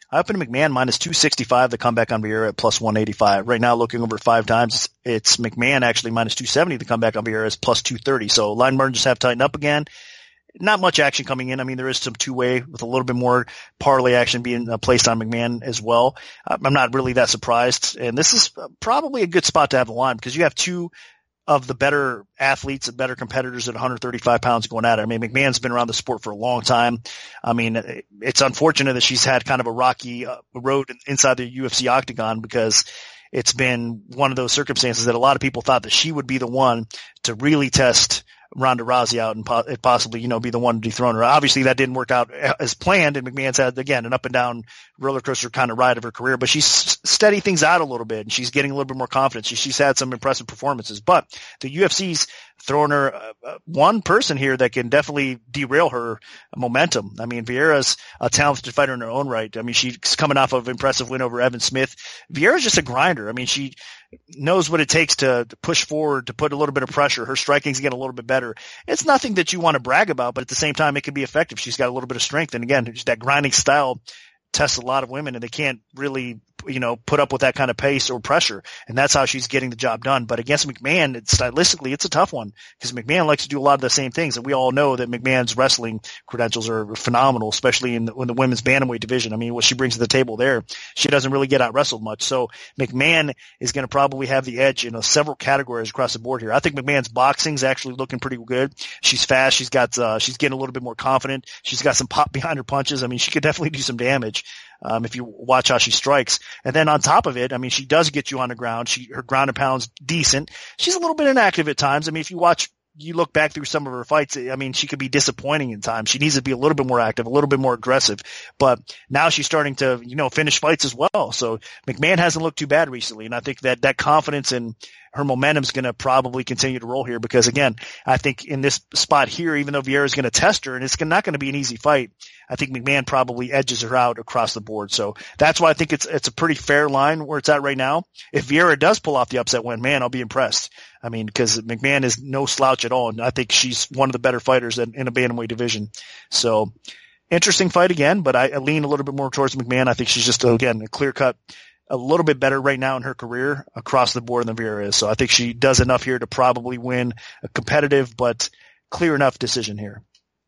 I opened McMahon minus two sixty-five, the comeback on Vieira at plus one eighty-five. Right now, looking over five times, it's McMahon actually minus two seventy, the comeback on Vieira is plus two thirty. So line margins have tightened up again. Not much action coming in. I mean, there is some two-way with a little bit more parlay action being uh, placed on McMahon as well. Uh, I'm not really that surprised. And this is probably a good spot to have the line because you have two of the better athletes and better competitors at one thirty-five pounds going at it. I mean, McMahon's been around the sport for a long time. I mean, it's unfortunate that she's had kind of a rocky uh, road inside the U F C octagon because it's been one of those circumstances that a lot of people thought that she would be the one to really test Ronda Rousey out and po- possibly, you know, be the one to dethrone her. Obviously that didn't work out as planned, and McMahon's had, again, an up and down roller coaster kind of ride of her career, but she's steady things out a little bit and she's getting a little bit more confidence. She, she's had some impressive performances, but the U F C's throwing her uh, uh, one person here that can definitely derail her momentum. I mean, Vieira's a talented fighter in her own right. I mean, she's coming off of an impressive win over Evan Smith. Vieira's just a grinder. I mean, she knows what it takes to, to push forward, to put a little bit of pressure. Her striking's getting a little bit better. It's nothing that you want to brag about, but at the same time, it can be effective. She's got a little bit of strength. And again, just that grinding style tests a lot of women, and they can't really, you know, put up with that kind of pace or pressure. And that's how she's getting the job done. But against McMahon, it's, stylistically, it's a tough one because McMahon likes to do a lot of the same things. And we all know that McMahon's wrestling credentials are phenomenal, especially in the, in the women's bantamweight division. I mean, what she brings to the table there, she doesn't really get out wrestled much. So McMahon is going to probably have the edge in you know, several categories across the board here. I think McMahon's boxing's actually looking pretty good. She's fast. She's got, uh, she's getting a little bit more confident. She's got some pop behind her punches. I mean, she could definitely do some damage. Um, if you watch how she strikes. And then on top of it, I mean, she does get you on the ground. She, her ground and pound's decent. She's a little bit inactive at times. I mean, if you watch, you look back through some of her fights, I mean, she could be disappointing in times. She needs to be a little bit more active, a little bit more aggressive. But now she's starting to, you know, finish fights as well. So McMahon hasn't looked too bad recently. And I think that that confidence and her momentum is going to probably continue to roll here because, again, I think in this spot here, even though Vieira is going to test her and it's not going to be an easy fight, I think McMahon probably edges her out across the board. So that's why I think it's it's a pretty fair line where it's at right now. If Vieira does pull off the upset win, man, I'll be impressed. I mean, because McMahon is no slouch at all, and I think she's one of the better fighters in, in a bantamweight division. So interesting fight again, but I, I lean a little bit more towards McMahon. I think she's just, again, a clear-cut, a little bit better right now in her career across the board than Vieira is. So I think she does enough here to probably win a competitive but clear enough decision here.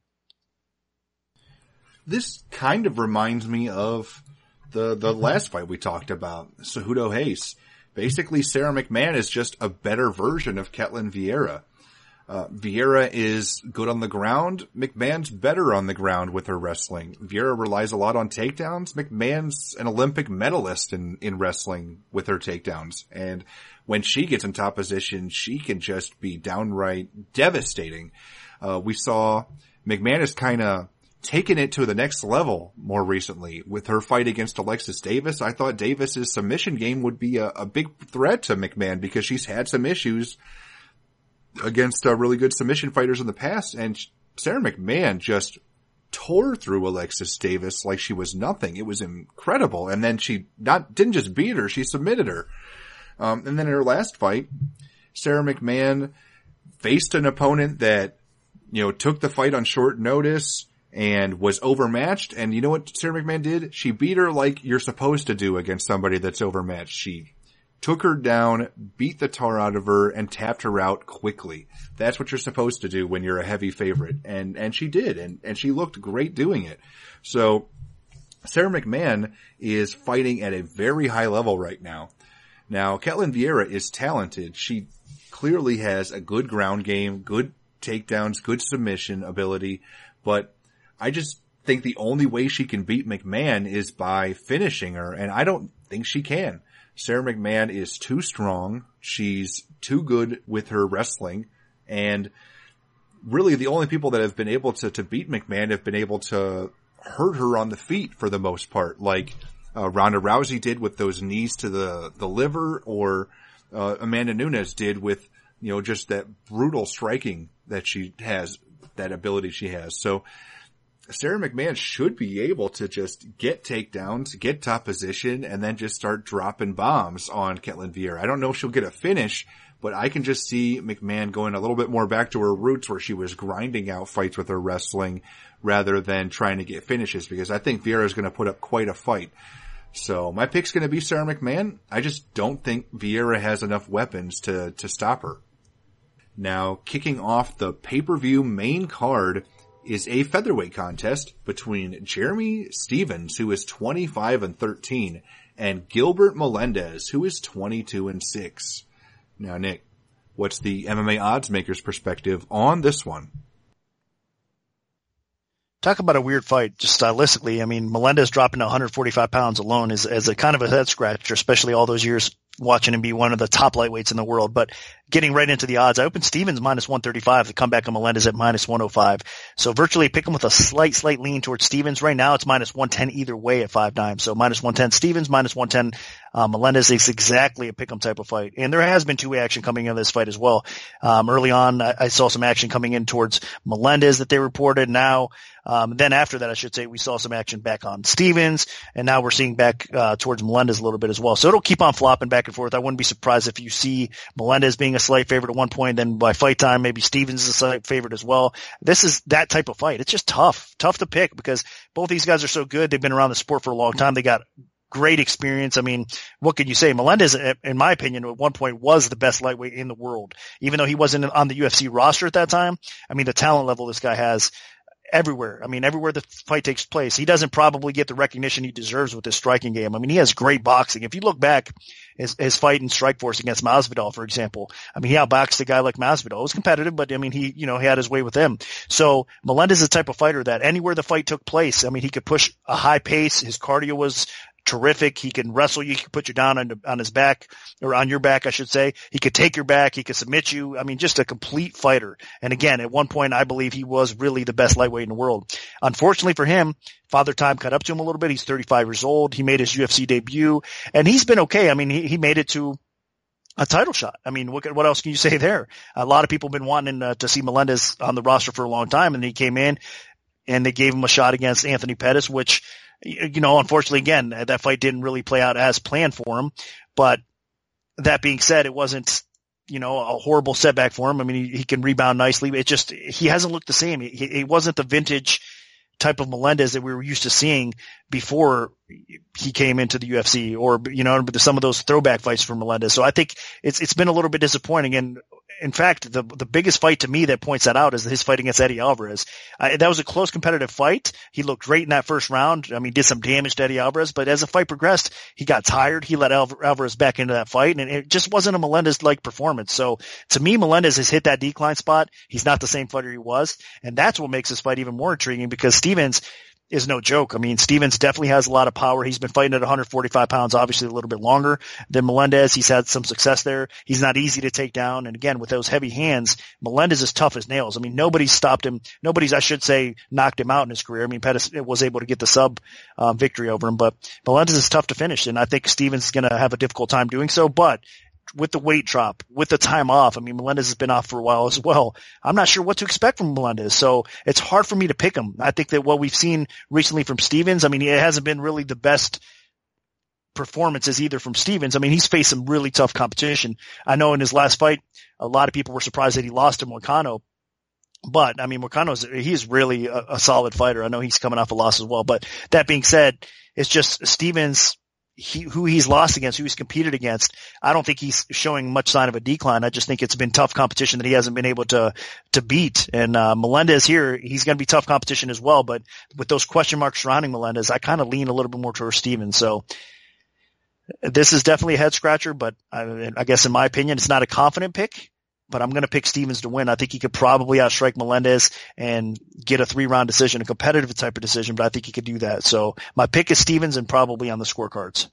This kind of reminds me of the the last fight we talked about, Cejudo Hayes. Basically, Sarah McMahon is just a better version of Ketlen Vieira. Uh, Vieira is good on the ground. McMahon's better on the ground with her wrestling. Vieira relies a lot on takedowns. McMahon's an Olympic medalist in, in wrestling with her takedowns. And when she gets in top position, she can just be downright devastating. Uh, we saw McMahon is kind of taken it to the next level more recently with her fight against Alexis Davis. I thought Davis's submission game would be a, a big threat to McMahon because she's had some issues against uh, really good submission fighters in the past, and Sarah McMahon just tore through Alexis Davis like she was nothing. It was incredible. And then she not didn't just beat her, she submitted her. Um, and then in her last fight, Sarah McMahon faced an opponent that, you know, took the fight on short notice and was overmatched. And you know what Sarah McMahon did? She beat her like you're supposed to do against somebody that's overmatched. She took her down, beat the tar out of her, and tapped her out quickly. That's what you're supposed to do when you're a heavy favorite. And, and she did. And, and she looked great doing it. So Sarah McMahon is fighting at a very high level right now. Now, Ketlen Vieira is talented. She clearly has a good ground game, good takedowns, good submission ability, but I just think the only way she can beat McMahon is by finishing her, and I don't think she can. Sarah McMahon is too strong. She's too good with her wrestling, and really the only people that have been able to, to beat McMahon have been able to hurt her on the feet for the most part, like uh, Ronda Rousey did with those knees to the, the liver, or uh, Amanda Nunes did with, you know, just that brutal striking that she has, that ability she has. So Sarah McMahon should be able to just get takedowns, get top position, and then just start dropping bombs on Ketlen Vieira. I don't know if she'll get a finish, but I can just see McMahon going a little bit more back to her roots where she was grinding out fights with her wrestling rather than trying to get finishes, because I think Vieira is going to put up quite a fight. So my pick's going to be Sarah McMahon. I just don't think Vieira has enough weapons to, to stop her. Now, kicking off the pay-per-view main card is a featherweight contest between Jeremy Stephens, who is twenty-five and thirteen, and Gilbert Melendez, who is twenty-two and six. Now, Nick, what's the M M A odds maker's perspective on this one? Talk about a weird fight, just stylistically. I mean, Melendez dropping to one hundred forty-five pounds alone is, is a kind of a head scratcher, especially all those years watching him be one of the top lightweights in the world. But getting right into the odds, I opened Stephens minus one thirty-five, the comeback on Melendez at minus one oh five. So virtually pick him with a slight, slight lean towards Stephens. Right now it's minus one ten either way at five dimes. So minus one ten Stephens, minus one ten uh, Melendez is exactly a pick 'em type of fight. And there has been two-way action coming in this fight as well. Um, early on, I, I saw some action coming in towards Melendez that they reported. Now, um, then after that, I should say, we saw some action back on Stephens, and now we're seeing back uh, towards Melendez a little bit as well. So it'll keep on flopping back and forth. I wouldn't be surprised if you see Melendez being a slight favorite at one point, then by fight time, maybe Stephens is a slight favorite as well. This is that type of fight. It's just tough, tough to pick because both these guys are so good. They've been around the sport for a long time. They got great experience. I mean, what can you say? Melendez, in my opinion, at one point was the best lightweight in the world, even though he wasn't on the U F C roster at that time. I mean, the talent level this guy has everywhere. I mean, everywhere the fight takes place, he doesn't probably get the recognition he deserves with his striking game. I mean, he has great boxing. If you look back, his, his fight in Strikeforce against Masvidal, for example, I mean, he outboxed a guy like Masvidal. It was competitive, but I mean, he, you know, he had his way with him. So Melendez is the type of fighter that anywhere the fight took place, I mean, he could push a high pace. His cardio was terrific. He can wrestle you. He can put you down on, on his back, or on your back, I should say. He could take your back. He could submit you. I mean, just a complete fighter. And again, at one point, I believe he was really the best lightweight in the world. Unfortunately for him, Father Time cut up to him a little bit. He's thirty-five years old. He made his U F C debut, and he's been okay. I mean, he, he made it to a title shot. I mean, what, what else can you say there? A lot of people have been wanting uh, to see Melendez on the roster for a long time, and he came in, and they gave him a shot against Anthony Pettis, which, you know, unfortunately, again, that fight didn't really play out as planned for him. But that being said, it wasn't, you know, a horrible setback for him. I mean, he, he can rebound nicely. It just, he hasn't looked the same. He, he wasn't the vintage type of Melendez that we were used to seeing before he came into the U F C, or, you know, some of those throwback fights for Melendez. So I think it's, it's been a little bit disappointing. And in fact, the, the biggest fight to me that points that out is his fight against Eddie Alvarez. I, that was a close competitive fight. He looked great in that first round. I mean, did some damage to Eddie Alvarez, but as the fight progressed, he got tired. He let Alv- Alvarez back into that fight, and it just wasn't a Melendez-like performance. So to me, Melendez has hit that decline spot. He's not the same fighter he was, and that's what makes this fight even more intriguing, because Stephens is no joke. I mean, Stephens definitely has a lot of power. He's been fighting at one hundred forty-five pounds, obviously a little bit longer than Melendez. He's had some success there. He's not easy to take down. And again, with those heavy hands, Melendez is tough as nails. I mean, nobody's stopped him. Nobody's, I should say, knocked him out in his career. I mean, Pettis was able to get the sub um, victory over him, but Melendez is tough to finish. And I think Stephens is going to have a difficult time doing so. But with the weight drop, with the time off, I mean, Melendez has been off for a while as well. I'm not sure what to expect from Melendez, so it's hard for me to pick him. I think that what we've seen recently from Stephens, I mean, it hasn't been really the best performances either from Stephens. I mean, he's faced some really tough competition. I know in his last fight, a lot of people were surprised that he lost to Moicano. But, I mean, Moicano's, he's really a, a solid fighter. I know he's coming off a loss as well. But that being said, it's just Stephens, He, who he's lost against, who he's competed against, I don't think he's showing much sign of a decline. I just think it's been tough competition that he hasn't been able to, to beat. And, uh, Melendez here, he's going to be tough competition as well. But with those question marks surrounding Melendez, I kind of lean a little bit more towards Stephens. So this is definitely a head scratcher, but I, I guess in my opinion, it's not a confident pick. But I'm going to pick Stephens to win. I think he could probably outstrike Melendez and get a three-round decision, a competitive type of decision, but I think he could do that. So my pick is Stephens, and probably on the scorecards.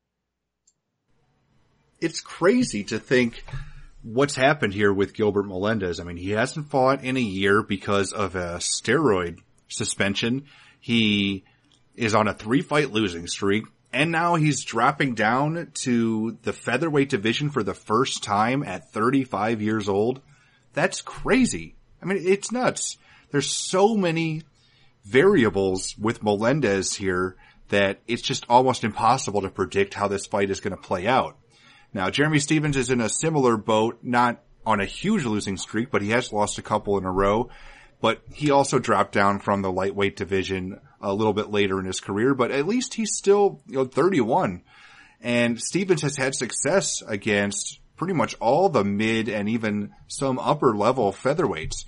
It's crazy to think what's happened here with Gilbert Melendez. I mean, he hasn't fought in a year because of a steroid suspension. He is on a three-fight losing streak. And now he's dropping down to the featherweight division for the first time at thirty-five years old. That's crazy. I mean, it's nuts. There's so many variables with Melendez here that it's just almost impossible to predict how this fight is going to play out. Now, Jeremy Stephens is in a similar boat, not on a huge losing streak, but he has lost a couple in a row. But he also dropped down from the lightweight division a little bit later in his career, but at least he's still, you know, thirty-one. And Stephens has had success against pretty much all the mid and even some upper level featherweights.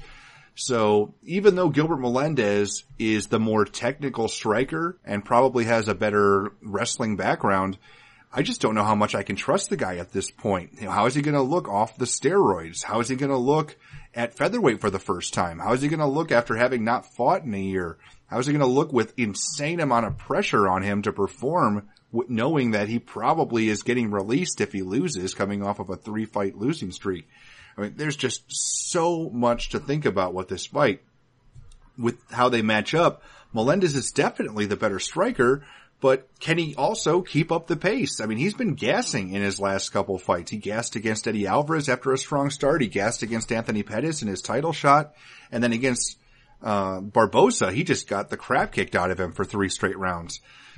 So even though Gilbert Melendez is the more technical striker and probably has a better wrestling background, I just don't know how much I can trust the guy at this point. You know, how is he going to look off the steroids? How is he going to look at featherweight for the first time? How is he going to look after having not fought in a year? How is he going to look with insane amount of pressure on him to perform, knowing that he probably is getting released if he loses, coming off of a three-fight losing streak? I mean, there's just so much to think about with this fight. With how they match up, Melendez is definitely the better striker, but can he also keep up the pace? I mean, he's been gassing in his last couple fights. He gassed against Eddie Alvarez after a strong start. He gassed against Anthony Pettis in his title shot. And then against uh Barbosa, he just got the crap kicked out of him for three straight rounds.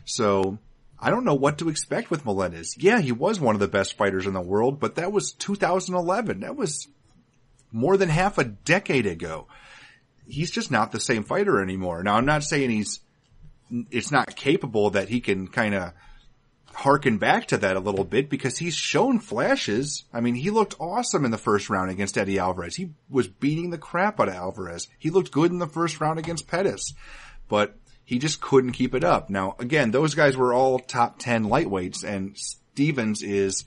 So I don't know what to expect with Melendez. Yeah, he was one of the best fighters in the world, but that was two thousand eleven. That was more than half a decade ago. He's just not the same fighter anymore. Now, I'm not saying he's, it's not capable that he can kind of harken back to that a little bit, because he's shown flashes. I mean, he looked awesome in the first round against Eddie Alvarez. He was beating the crap out of Alvarez. He looked good in the first round against Pettis, but he just couldn't keep it up. Now, again, those guys were all top ten lightweights, and Stephens is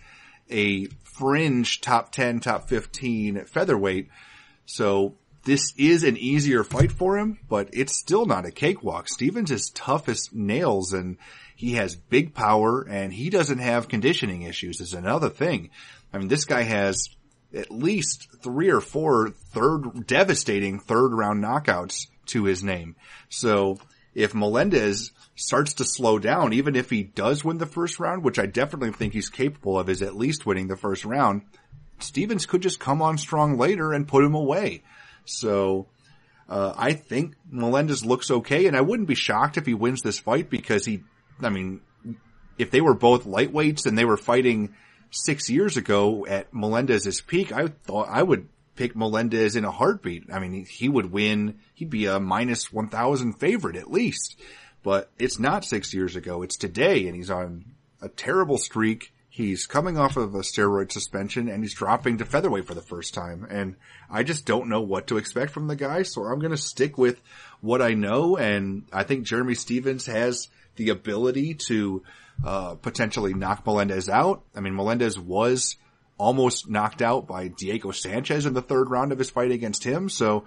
a fringe top ten, top fifteen featherweight. So this is an easier fight for him, but it's still not a cakewalk. Stephens is tough as nails, and he has big power, and he doesn't have conditioning issues is another thing. I mean, this guy has at least three or four third, devastating third round knockouts to his name. So if Melendez starts to slow down, even if he does win the first round, which I definitely think he's capable of, is at least winning the first round, Stephens could just come on strong later and put him away. So uh I think Melendez looks okay, and I wouldn't be shocked if he wins this fight, because he, I mean, if they were both lightweights and they were fighting six years ago at Melendez's peak, I thought I would pick Melendez in a heartbeat. I mean, he would win. He'd be a minus one thousand favorite at least. But it's not six years ago. It's today, and he's on a terrible streak. He's coming off of a steroid suspension, and he's dropping to featherweight for the first time. And I just don't know what to expect from the guy, so I'm going to stick with what I know. And I think Jeremy Stephens has the ability to uh potentially knock Melendez out. I mean, Melendez was almost knocked out by Diego Sanchez in the third round of his fight against him. So,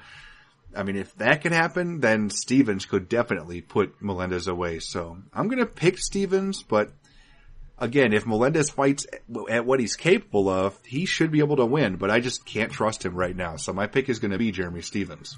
I mean, if that could happen, then Stephens could definitely put Melendez away. So I'm going to pick Stephens, but again, if Melendez fights at what he's capable of, he should be able to win, but I just can't trust him right now. So my pick is going to be Jeremy Stephens.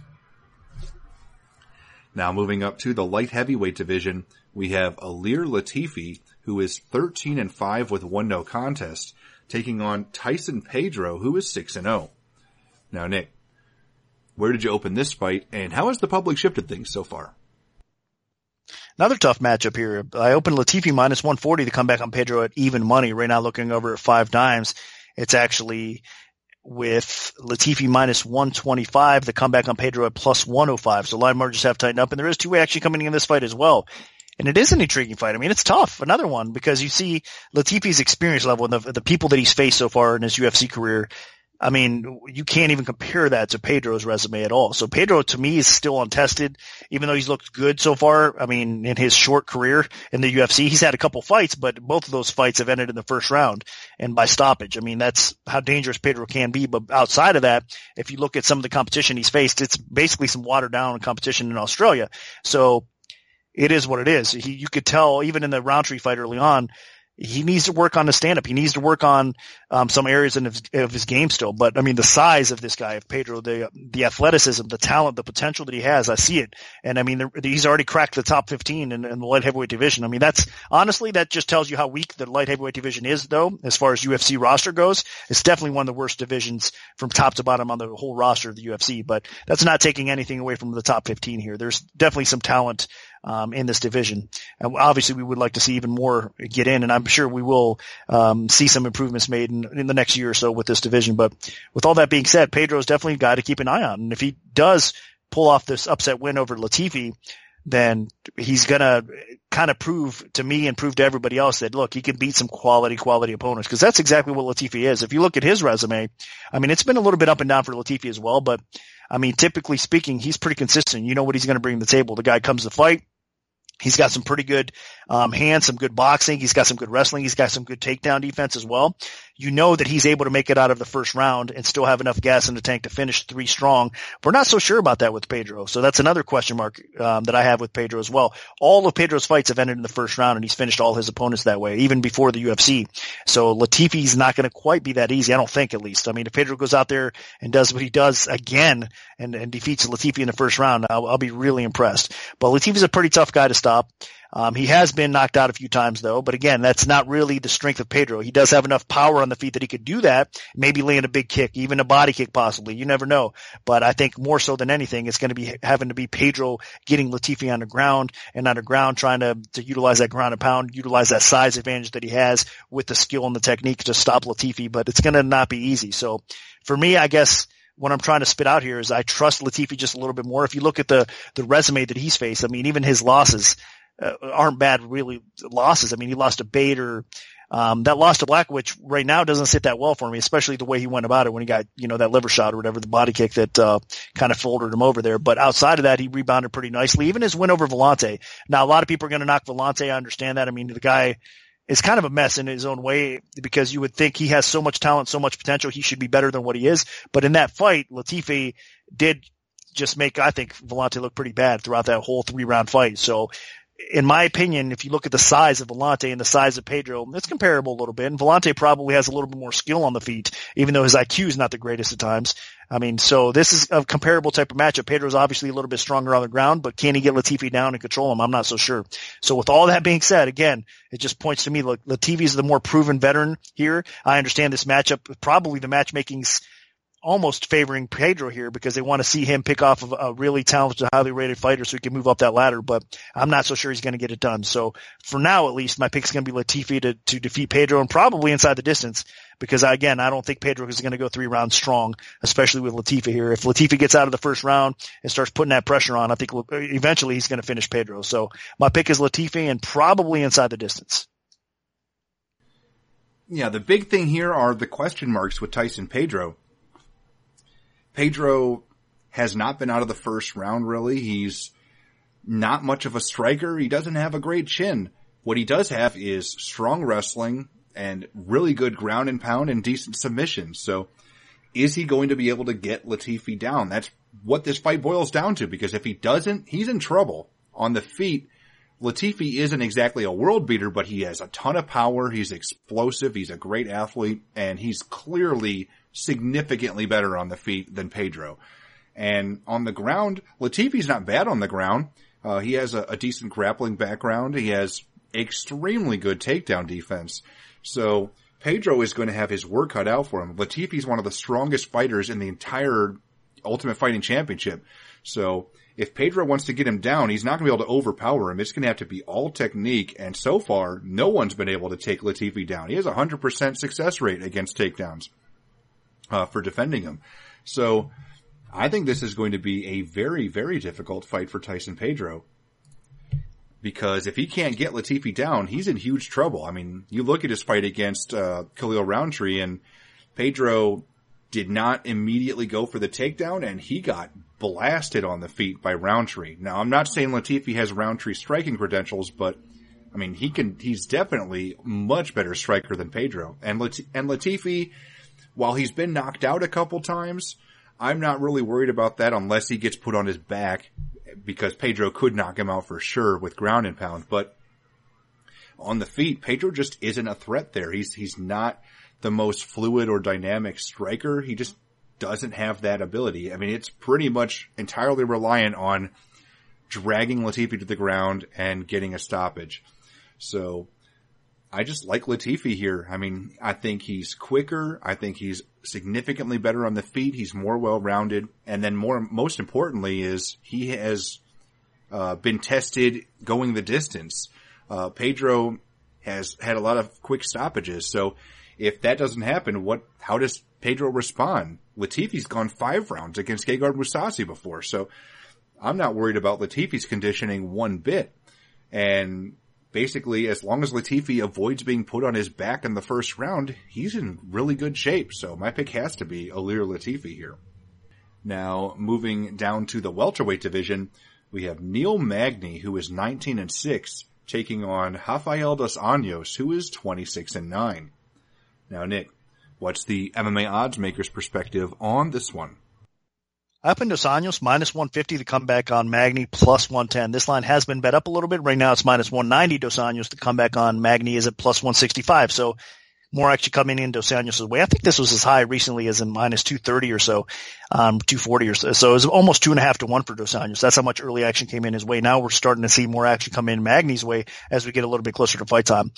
Now moving up to the light heavyweight division, we have Ilir Latifi, who is thirteen and five with one no contest, taking on Tyson Pedro, who is six and oh. Now, Nick, where did you open this fight, and how has the public shifted things so far? Another tough matchup here. I opened Latifi minus one forty to come back on Pedro at even money. Right now looking over at five dimes. It's actually with Latifi minus one twenty-five, the comeback on Pedro at plus one oh five. So line margins have tightened up, and there is two action coming in this fight as well. And it is an intriguing fight. I mean, it's tough. Another one, because you see Latifi's experience level and the, the people that he's faced so far in his U F C career. I mean, you can't even compare that to Pedro's resume at all. So Pedro, to me, is still untested, even though he's looked good so far. I mean, in his short career in the U F C, he's had a couple fights, but both of those fights have ended in the first round and by stoppage. I mean, that's how dangerous Pedro can be. But outside of that, if you look at some of the competition he's faced, it's basically some watered down competition in Australia. So it is what it is. He, you could tell even in the Roundtree fight early on, he needs to work on the stand-up. He needs to work on um, some areas in his, of his game still. But, I mean, the size of this guy, of Pedro, the the athleticism, the talent, the potential that he has, I see it. And, I mean, the, he's already cracked the top fifteen in, in the light heavyweight division. I mean, that's – honestly, that just tells you how weak the light heavyweight division is, though, as far as U F C roster goes. It's definitely one of the worst divisions from top to bottom on the whole roster of the U F C. But that's not taking anything away from the top fifteen here. There's definitely some talent um, in this division. And obviously we would like to see even more get in, and I'm sure we will, um, see some improvements made in, in the next year or so with this division. But with all that being said, Pedro is definitely a guy to keep an eye on. And if he does pull off this upset win over Latifi, then he's going to kind of prove to me and prove to everybody else that, look, he can beat some quality, quality opponents, because that's exactly what Latifi is. If you look at his resume, I mean, it's been a little bit up and down for Latifi as well, but I mean, typically speaking, he's pretty consistent. You know what he's going to bring to the table. The guy comes to fight. He's got some pretty good um hands, some good boxing. He's got some good wrestling. He's got some good takedown defense as well. You know that he's able to make it out of the first round and still have enough gas in the tank to finish three strong. We're not so sure about that with Pedro. So that's another question mark um that I have with Pedro as well. All of Pedro's fights have ended in the first round, and he's finished all his opponents that way, even before the U F C. So Latifi's not going to quite be that easy, I don't think, at least. I mean, if Pedro goes out there and does what he does again and, and defeats Latifi in the first round, I'll, I'll be really impressed. But Latifi's a pretty tough guy to stop. Um, he has been knocked out a few times though, but again, that's not really the strength of Pedro. He does have enough power on the feet that he could do that, maybe land a big kick, even a body kick possibly. You never know. But I think more so than anything, it's going to be having to be Pedro getting Latifi on the ground and on the ground trying to, to utilize that ground and pound, utilize that size advantage that he has with the skill and the technique to stop Latifi, but it's going to not be easy. So for me, I guess, what I'm trying to spit out here is I trust Latifi just a little bit more. If you look at the, the resume that he's faced, I mean, even his losses, Uh, aren't bad really losses. I mean, he lost to Bader. Um, that loss to Blachowicz right now doesn't sit that well for me, especially the way he went about it when he got, you know, that liver shot or whatever, the body kick that, uh, kind of folded him over there. But outside of that, he rebounded pretty nicely. Even his win over Vellante. Now, a lot of people are going to knock Vellante. I understand that. I mean, the guy is kind of a mess in his own way because you would think he has so much talent, so much potential. He should be better than what he is. But in that fight, Latifi did just make, I think, Vellante look pretty bad throughout that whole three round fight. So, in my opinion, if you look at the size of Vellante and the size of Pedro, it's comparable a little bit. And Vellante probably has a little bit more skill on the feet, even though his I Q is not the greatest at times. I mean, so this is a comparable type of matchup. Pedro's obviously a little bit stronger on the ground, but can he get Latifi down and control him? I'm not so sure. So with all that being said, again, it just points to me, look, Latifi's the more proven veteran here. I understand this matchup, probably the matchmaking's almost favoring Pedro here because they want to see him pick off of a really talented, highly rated fighter so he can move up that ladder, but I'm not so sure he's going to get it done. So for now, at least, my pick's going to be Latifi to, to defeat Pedro and probably inside the distance because, again, I don't think Pedro is going to go three rounds strong, especially with Latifi here. If Latifi gets out of the first round and starts putting that pressure on, I think eventually he's going to finish Pedro. So my pick is Latifi and probably inside the distance. Yeah, the big thing here are the question marks with Tyson Pedro. Pedro has not been out of the first round, really. He's not much of a striker. He doesn't have a great chin. What he does have is strong wrestling and really good ground and pound and decent submissions. So is he going to be able to get Latifi down? That's what this fight boils down to, because if he doesn't, he's in trouble. On the feet, Latifi isn't exactly a world beater, but he has a ton of power. He's explosive. He's a great athlete, and he's clearly significantly better on the feet than Pedro. And on the ground, Latifi's not bad on the ground. Uh, he has a, a decent grappling background. He has extremely good takedown defense. So Pedro is going to have his work cut out for him. Latifi's one of the strongest fighters in the entire Ultimate Fighting Championship. So if Pedro wants to get him down, he's not going to be able to overpower him. It's going to have to be all technique. And so far, no one's been able to take Latifi down. He has a one hundred percent success rate against takedowns. Uh, for defending him. So I think this is going to be a very, very difficult fight for Tyson Pedro. Because if he can't get Latifi down, he's in huge trouble. I mean, you look at his fight against uh, Khalil Rountree, and Pedro did not immediately go for the takedown, and he got blasted on the feet by Rountree. Now, I'm not saying Latifi has Rountree striking credentials, but I mean, he can. He's definitely a much better striker than Pedro. And Lat- and Latifi, while he's been knocked out a couple times, I'm not really worried about that unless he gets put on his back, because Pedro could knock him out for sure with ground and pound. But on the feet, Pedro just isn't a threat there. He's he's not the most fluid or dynamic striker. He just doesn't have that ability. I mean, it's pretty much entirely reliant on dragging Latifi to the ground and getting a stoppage. So I just like Latifi here. I mean, I think he's quicker. I think he's significantly better on the feet. He's more well-rounded. And then more, most importantly is he has uh, been tested going the distance. Uh, Pedro has had a lot of quick stoppages. So if that doesn't happen, what, how does Pedro respond? Latifi's gone five rounds against Gegard Mousasi before. So I'm not worried about Latifi's conditioning one bit. And basically, as long as Latifi avoids being put on his back in the first round, he's in really good shape. So my pick has to be Ilir Latifi here. Now, moving down to the welterweight division, we have Neil Magny, who is nineteen and six, taking on Rafael dos Anjos, who is twenty-six and nine. Now, Nick, what's the M M A odds maker's perspective on this one? Up in Dos Anjos, minus one fifty to come back on Magny, plus one ten. This line has been bet up a little bit. Right now it's minus one ninety. Dos Anjos to come back on Magny is at plus one sixty-five. So more actually coming in Dos Anjos' way. I think this was as high recently as in minus two thirty or so, um, two forty or so. So it was almost two and a half to one for Dos Anjos. That's how much early action came in his way. Now we're starting to see more action come in Magny's way as we get a little bit closer to fight time.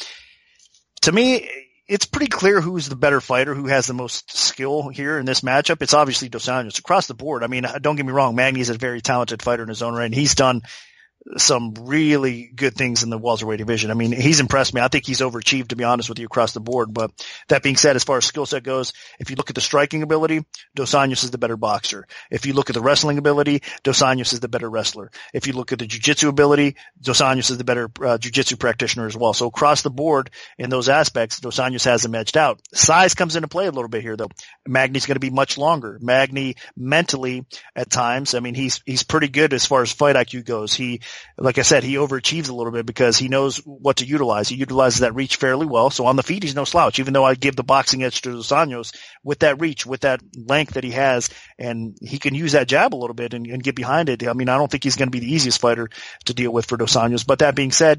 To me, it's pretty clear who's the better fighter, who has the most skill here in this matchup. It's obviously Dos Anjos across the board. I mean, don't get me wrong. Magny is a very talented fighter in his own right, and he's done some really good things in the welterweight division. I mean, he's impressed me. I think he's overachieved, to be honest with you, across the board. But that being said, as far as skill set goes, if you look at the striking ability, Dos Anjos is the better boxer. If you look at the wrestling ability, Dos Anjos is the better wrestler. If you look at the jiu-jitsu ability, Dos Anjos is the better uh, jiu-jitsu practitioner as well. So across the board in those aspects, Dos Anjos has him edged out. Size comes into play a little bit here, though. Magny's going to be much longer. Magny mentally at times, I mean, he's he's pretty good as far as fight I Q goes. He Like I said, he overachieves a little bit because he knows what to utilize. He utilizes that reach fairly well. So on the feet, he's no slouch, even though I give the boxing edge to Dos Anjos with that reach, with that length that he has, and he can use that jab a little bit and, and get behind it. I mean, I don't think he's going to be the easiest fighter to deal with for Dos Anjos. But that being said,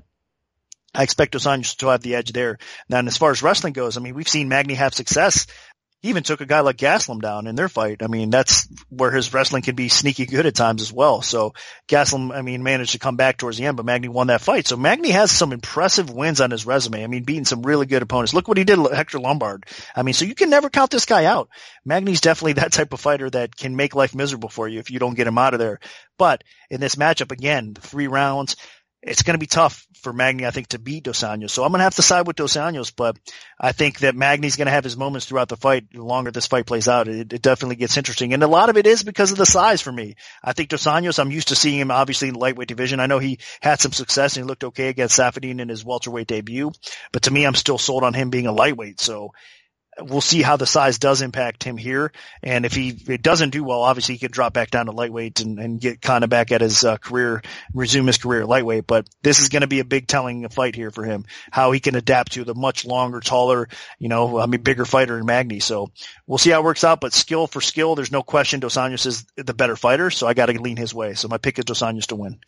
I expect Dos Anjos to have the edge there. Now, and as far as wrestling goes, I mean, we've seen Magny have success. He even took a guy like Gastelum down in their fight. I mean, that's where his wrestling can be sneaky good at times as well. So Gastelum, I mean, managed to come back towards the end, but Magny won that fight. So Magny has some impressive wins on his resume. I mean, beating some really good opponents. Look what he did to Hector Lombard. I mean, so you can never count this guy out. Magny's definitely that type of fighter that can make life miserable for you if you don't get him out of there. But in this matchup, again, three rounds, it's going to be tough for Magny, I think, to beat Dos Anjos. So I'm going to have to side with Dos Anjos, but I think that Magny's going to have his moments throughout the fight. The longer this fight plays out, it, it definitely gets interesting. And a lot of it is because of the size for me. I think Dos Anjos, I'm used to seeing him obviously in the lightweight division. I know he had some success and he looked okay against Saffiedine in his welterweight debut, but to me, I'm still sold on him being a lightweight. So we'll see how the size does impact him here. And if he if it doesn't do well, obviously he could drop back down to lightweight and, and get kind of back at his uh, career, resume his career at lightweight. But this is going to be a big telling fight here for him, how he can adapt to the much longer, taller, you know, I mean, bigger fighter in Magny. So we'll see how it works out. But skill for skill, there's no question Dos Anjos is the better fighter. So I got to lean his way. So my pick is Dos Anjos to win.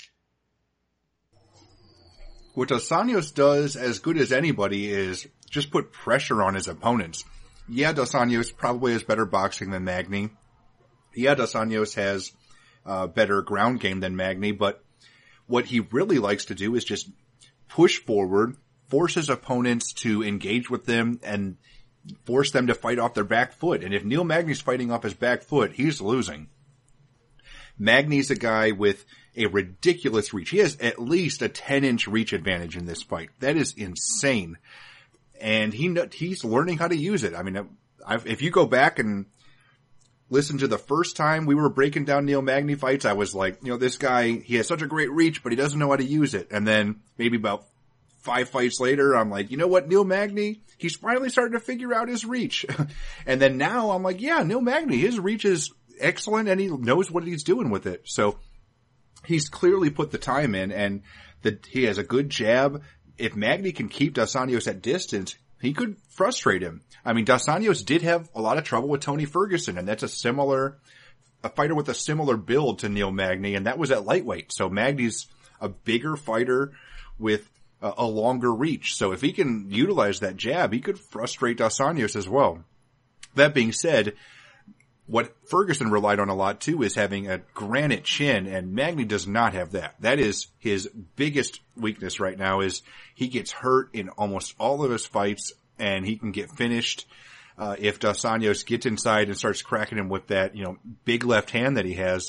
What Dos Anjos does as good as anybody is just put pressure on his opponents. Yeah, Dos Anjos probably has better boxing than Magny. Yeah, Dos Anjos has uh, better ground game than Magny, but what he really likes to do is just push forward, force his opponents to engage with them, and force them to fight off their back foot. And if Neil Magny's fighting off his back foot, he's losing. Magny's a guy with a ridiculous reach. He has at least a ten-inch reach advantage in this fight. That is insane. And he he's learning how to use it. I mean, I've, if you go back and listen to the first time we were breaking down Neil Magny fights, I was like, you know, this guy, he has such a great reach, but he doesn't know how to use it. And then maybe about five fights later, I'm like, you know what, Neil Magny, he's finally starting to figure out his reach. And then now I'm like, yeah, Neil Magny, his reach is excellent and he knows what he's doing with it. So he's clearly put the time in, and the, he has a good jab. If Magny can keep Dos Anjos at distance, he could frustrate him. I mean, Dos Anjos did have a lot of trouble with Tony Ferguson, and that's a similar, a fighter with a similar build to Neil Magny, and that was at lightweight. So Magny's a bigger fighter with a, a longer reach. So if he can utilize that jab, he could frustrate Dos Anjos as well. That being said, what Ferguson relied on a lot too is having a granite chin, and Magny does not have that. That is his biggest weakness right now, is he gets hurt in almost all of his fights, and he can get finished uh, if Dos Anjos gets inside and starts cracking him with that, you know, big left hand that he has.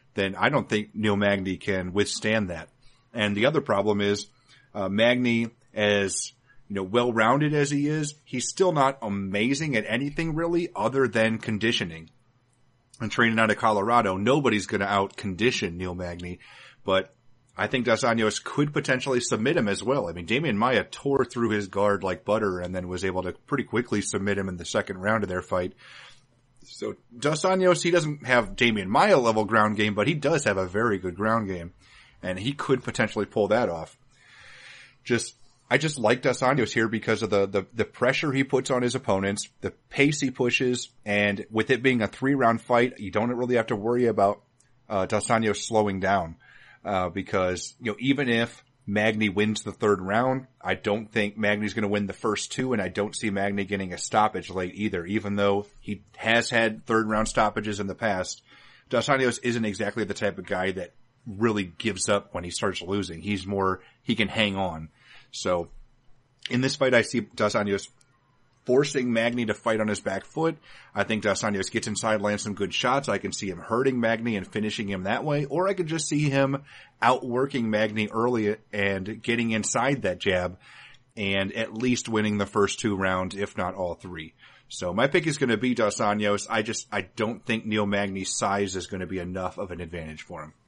then I don't think Neil Magny can withstand that. And the other problem is, uh, Magny, as, you know, well-rounded as he is, he's still not amazing at anything really other than conditioning. And training out of Colorado, nobody's going to out-condition Neil Magny, but I think Dos Anjos could potentially submit him as well. I mean, Damian Maia tore through his guard like butter and then was able to pretty quickly submit him in the second round of their fight. So Dos Anjos, he doesn't have Damian Maia level ground game, but he does have a very good ground game, and he could potentially pull that off. Just, I just like Dos Anjos here because of the, the, the pressure he puts on his opponents, the pace he pushes, and with it being a three round fight, you don't really have to worry about, uh, Dos Anjos slowing down. Uh, because, you know, even if Magny wins the third round, I don't think Magny's going to win the first two, and I don't see Magny getting a stoppage late either, even though he has had third round stoppages in the past. Dos Anjos isn't exactly the type of guy that really gives up when he starts losing. He's more, he can hang on. So, in this fight, I see Dos Anjos forcing Magny to fight on his back foot. I think Dos Anjos gets inside, lands some good shots. I can see him hurting Magny and finishing him that way, or I could just see him outworking Magny early and getting inside that jab and at least winning the first two rounds, if not all three. So my pick is going to be Dos Anjos. I just, I don't think Neil Magny's size is going to be enough of an advantage for him.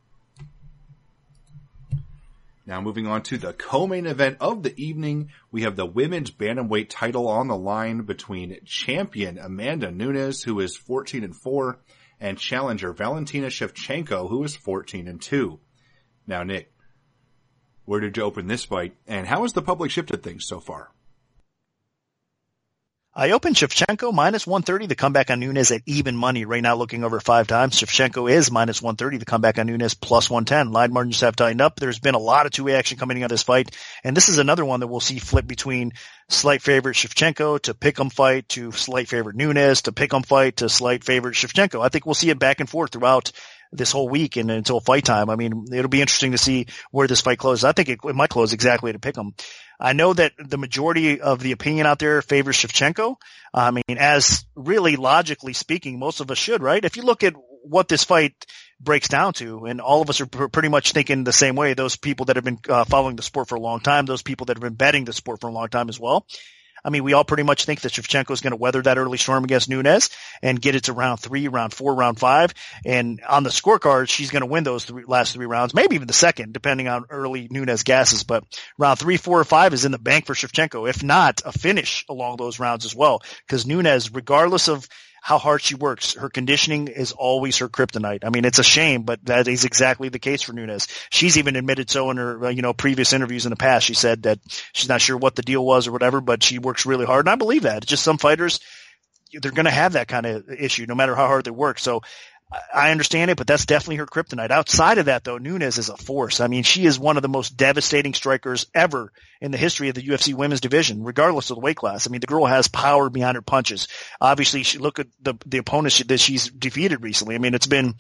Now moving on to the co-main event of the evening, we have the women's bantamweight title on the line between champion Amanda Nunes, who is fourteen and four, and challenger Valentina Shevchenko, who is fourteen and two. Now, Nick, where did you open this fight, and how has the public shifted things so far? I opened Shevchenko minus one thirty, the comeback on Nunes at even money. Right now looking over five times. Shevchenko is minus one thirty, the comeback on Nunes plus one ten. Line margins have tightened up. There's been a lot of two-way action coming out of this fight. And this is another one that we'll see flip between slight favorite Shevchenko to pick'em fight to slight favorite Nunes to pick'em fight to slight favorite Shevchenko. I think we'll see it back and forth throughout this whole week and until fight time. I mean, it'll be interesting to see where this fight closes. I think it, it might close exactly to pick 'em. I know that the majority of the opinion out there favors Shevchenko. I mean, as really logically speaking, most of us should, right? If you look at what this fight breaks down to, and all of us are pr- pretty much thinking the same way, those people that have been uh, following the sport for a long time, those people that have been betting the sport for a long time as well. I mean, we all pretty much think that Shevchenko is going to weather that early storm against Nunes and get it to round three, round four, round five. And on the scorecard, she's going to win those three, last three rounds, maybe even the second, depending on early Nunes gasses. But round three, four, or five is in the bank for Shevchenko, if not a finish along those rounds as well. Because Nunes, regardless of how hard she works, her conditioning is always her kryptonite. I mean, it's a shame, but that is exactly the case for Nunes. She's even admitted so in her, you know, previous interviews in the past. She said that she's not sure what the deal was or whatever, but she works really hard. And I believe that. It's just some fighters, they're going to have that kind of issue no matter how hard they work. So I understand it, but that's definitely her kryptonite. Outside of that, though, Nunes is a force. I mean, she is one of the most devastating strikers ever in the history of the U F C women's division, regardless of the weight class. I mean, the girl has power behind her punches. Obviously, she, look at the, the opponents that she's defeated recently. I mean, it's been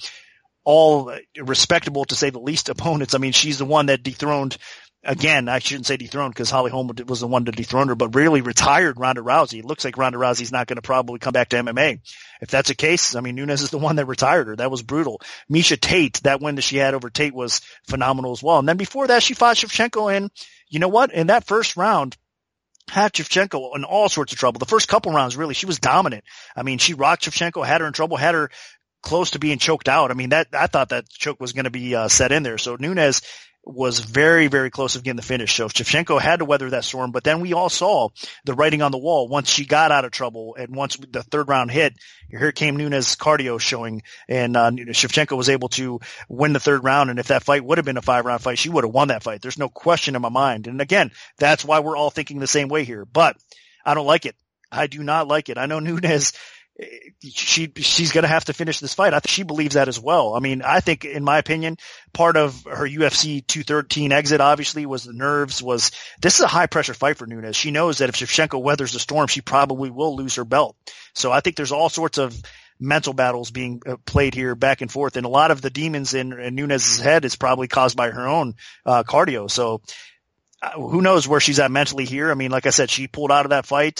all respectable, to say the least, opponents. I mean, she's the one that dethroned, again, I shouldn't say dethroned because Holly Holm was the one to dethrone her, but really retired Ronda Rousey. It looks like Ronda Rousey's not going to probably come back to M M A. If that's the case, I mean, Nunes is the one that retired her. That was brutal. Miesha Tate, that win that she had over Tate was phenomenal as well. And then before that, she fought Shevchenko, and you know what? In that first round, had Shevchenko in all sorts of trouble. The first couple rounds, really, she was dominant. I mean, she rocked Shevchenko, had her in trouble, had her close to being choked out. I mean, that, I thought that choke was going to be uh, set in there. So Nunes was very, very close to getting the finish. So Shevchenko had to weather that storm, but then we all saw the writing on the wall once she got out of trouble, and once the third round hit, here came Nunes' cardio showing, and uh, Shevchenko was able to win the third round, and if that fight would have been a five-round fight, she would have won that fight. There's no question in my mind. And again, that's why we're all thinking the same way here, but I don't like it. I do not like it. I know Nunes, she she's going to have to finish this fight. I think she believes that as well. I mean, I think, in my opinion, part of her U F C two thirteen exit obviously was the nerves. Was this is a high pressure fight for Nunes? She knows that if Shevchenko weathers the storm, she probably will lose her belt. So I think there's all sorts of mental battles being played here back and forth, and a lot of the demons in, in Nunes' head is probably caused by her own uh, cardio. So uh, who knows where she's at mentally here? I mean, like I said, she pulled out of that fight.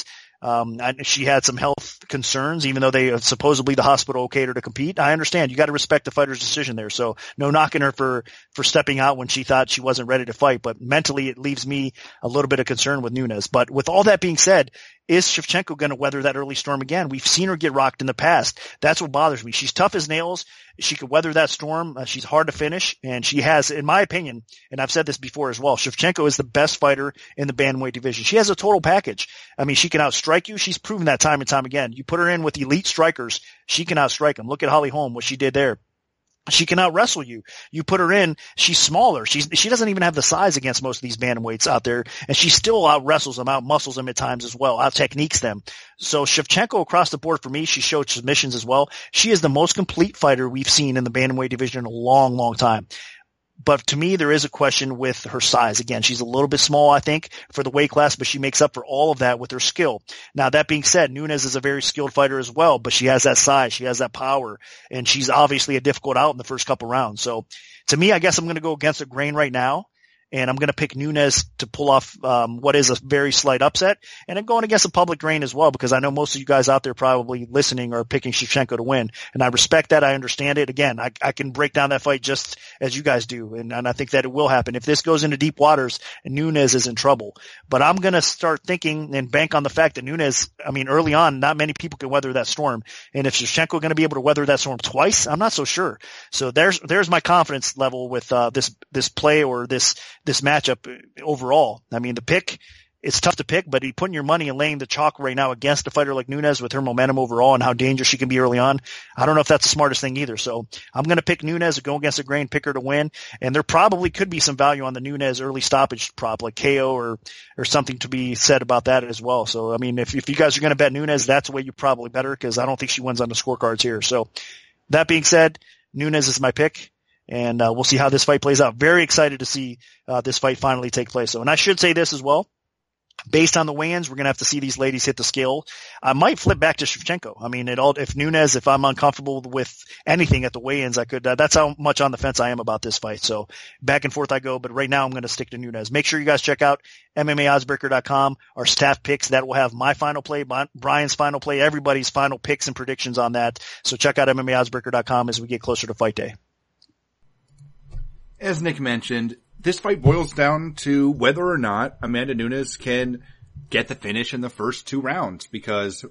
Um, and she had some health concerns, even though they uh, supposedly the hospital okayed her to compete. I understand. You got to respect the fighter's decision there. So no knocking her for, for stepping out when she thought she wasn't ready to fight. But mentally, it leaves me a little bit of concern with Nunes. But with all that being said, is Shevchenko going to weather that early storm again? We've seen her get rocked in the past. That's what bothers me. She's tough as nails. She could weather that storm. Uh, she's hard to finish. And she has, in my opinion, and I've said this before as well, Shevchenko is the best fighter in the bantamweight division. She has a total package. I mean, she can outstrike you. She's proven that time and time again. You put her in with elite strikers, she can outstrike them. Look at Holly Holm, what she did there. She can out wrestle you. You put her in, she's smaller. She's, she doesn't even have the size against most of these bantamweights out there, and she still out wrestles them, out muscles them at times as well, out techniques them. So Shevchenko across the board for me, she showed submissions as well. She is the most complete fighter we've seen in the bantamweight division in a long, long time. But to me, there is a question with her size. Again, she's a little bit small, I think, for the weight class, but she makes up for all of that with her skill. Now, that being said, Nunes is a very skilled fighter as well, but she has that size, she has that power, and she's obviously a difficult out in the first couple rounds. So to me, I guess I'm going to go against the grain right now. And I'm going to pick Nunes to pull off um, what is a very slight upset. And I'm going against the public grain as well, because I know most of you guys out there probably listening are picking Shevchenko to win. And I respect that. I understand it. Again, I, I can break down that fight just as you guys do. And, and I think that it will happen. If this goes into deep waters, Nunes is in trouble. But I'm going to start thinking and bank on the fact that Nunes, I mean, early on, not many people can weather that storm. And if Shevchenko going to be able to weather that storm twice, I'm not so sure. So there's, there's my confidence level with uh, this, this play or this, this matchup overall. I mean, the pick, it's tough to pick, but putting your money and laying the chalk right now against a fighter like Nunes with her momentum overall and how dangerous she can be early on, I don't know if that's the smartest thing either. So I'm going to pick Nunes, go against the grain, pick her to win. And there probably could be some value on the Nunes early stoppage prop, like K O or, or something to be said about that as well. So, I mean, if, if you guys are going to bet Nunes, that's the way you probably bet her, because I don't think she wins on the scorecards here. So that being said, Nunes is my pick. And uh, we'll see how this fight plays out. Very excited to see uh, this fight finally take place. So, and I should say this as well. Based on the weigh-ins, we're going to have to see these ladies hit the scale. I might flip back to Shevchenko. I mean, it all, if Nunes, if I'm uncomfortable with anything at the weigh-ins, I could, uh, that's how much on the fence I am about this fight. So back and forth I go, but right now I'm going to stick to Nunes. Make sure you guys check out M M A oddsbreaker dot com, our staff picks. That will have my final play, Brian's final play, everybody's final picks and predictions on that. So check out M M A oddsbreaker dot com as we get closer to fight day. As Nick mentioned, this fight boils down to whether or not Amanda Nunes can get the finish in the first two rounds, because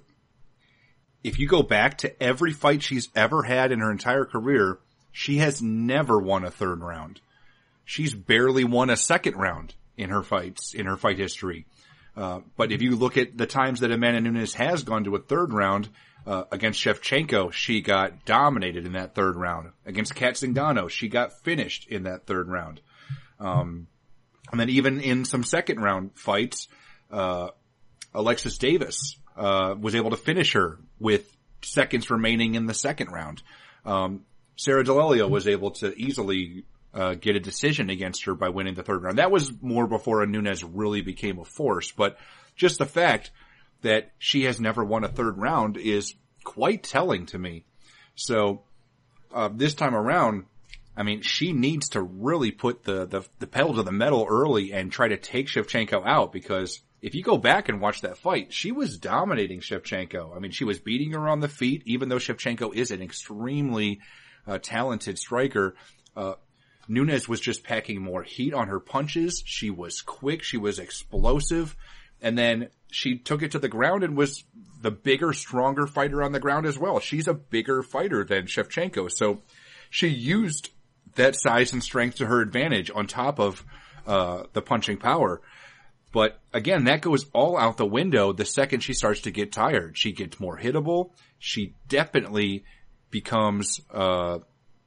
if you go back to every fight she's ever had in her entire career, she has never won a third round. She's barely won a second round in her fights, in her fight history. Uh, but if you look at the times that Amanda Nunes has gone to a third round, Uh, against Shevchenko, she got dominated in that third round. Against Kat Zingano, she got finished in that third round. Um, and then even in some second round fights, uh, Alexis Davis, uh, was able to finish her with seconds remaining in the second round. Um, Sarah D'Alelio was able to easily, uh, get a decision against her by winning the third round. That was more before Nunes really became a force, but just the fact that she has never won a third round is quite telling to me. So, uh, this time around, I mean, she needs to really put the, the, the pedal to the metal early and try to take Shevchenko out, because if you go back and watch that fight, she was dominating Shevchenko. I mean, she was beating her on the feet, even though Shevchenko is an extremely, uh, talented striker. Uh, Nunes was just packing more heat on her punches. She was quick. She was explosive. And then she took it to the ground and was the bigger, stronger fighter on the ground as well. She's a bigger fighter than Shevchenko. So she used that size and strength to her advantage on top of uh the punching power. But again, that goes all out the window the second she starts to get tired. She gets more hittable. She definitely becomes uh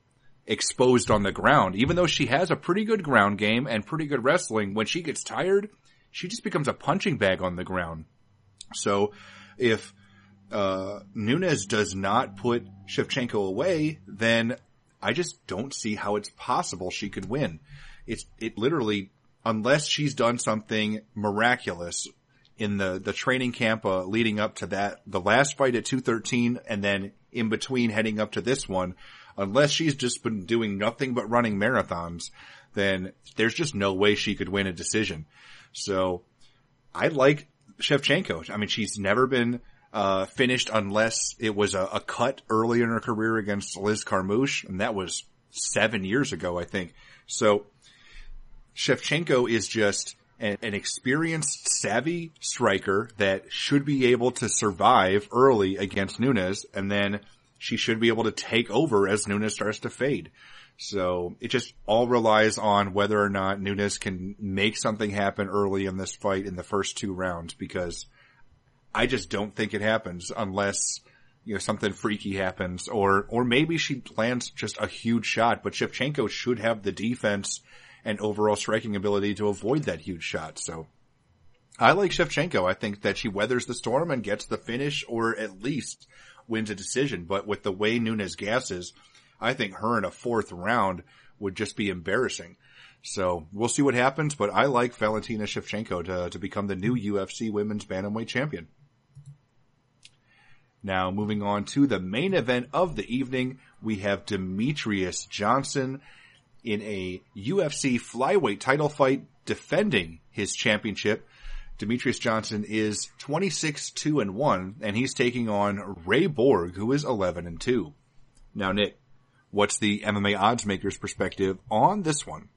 exposed on the ground. Even though she has a pretty good ground game and pretty good wrestling, when she gets tired, she just becomes a punching bag on the ground. So if uh Nunes does not put Shevchenko away, then I just don't see how it's possible she could win. It's it literally, unless she's done something miraculous in the the training camp uh, leading up to that, the last fight at two thirteen, and then in between heading up to this one, unless she's just been doing nothing but running marathons, then there's just no way she could win a decision. So I like Shevchenko. I mean, she's never been uh finished unless it was a, a cut early in her career against Liz Carmouche, and that was seven years ago, I think. So Shevchenko is just an, an experienced, savvy striker that should be able to survive early against Nunes, and then she should be able to take over as Nunes starts to fade. So it just all relies on whether or not Nunes can make something happen early in this fight in the first two rounds, because I just don't think it happens unless, you know, something freaky happens, or, or maybe she plans just a huge shot, but Shevchenko should have the defense and overall striking ability to avoid that huge shot. So I like Shevchenko. I think that she weathers the storm and gets the finish, or at least wins a decision. But with the way Nunes gasses, I think her in a fourth round would just be embarrassing. So we'll see what happens, but I like Valentina Shevchenko to, to become the new U F C Women's Bantamweight Champion. Now, moving on to the main event of the evening, we have Demetrius Johnson in a U F C flyweight title fight defending his championship. Demetrius Johnson is twenty-six two and one, and he's taking on Ray Borg, who is eleven and two. Now, Nick, what's the M M A odds maker's perspective on this one?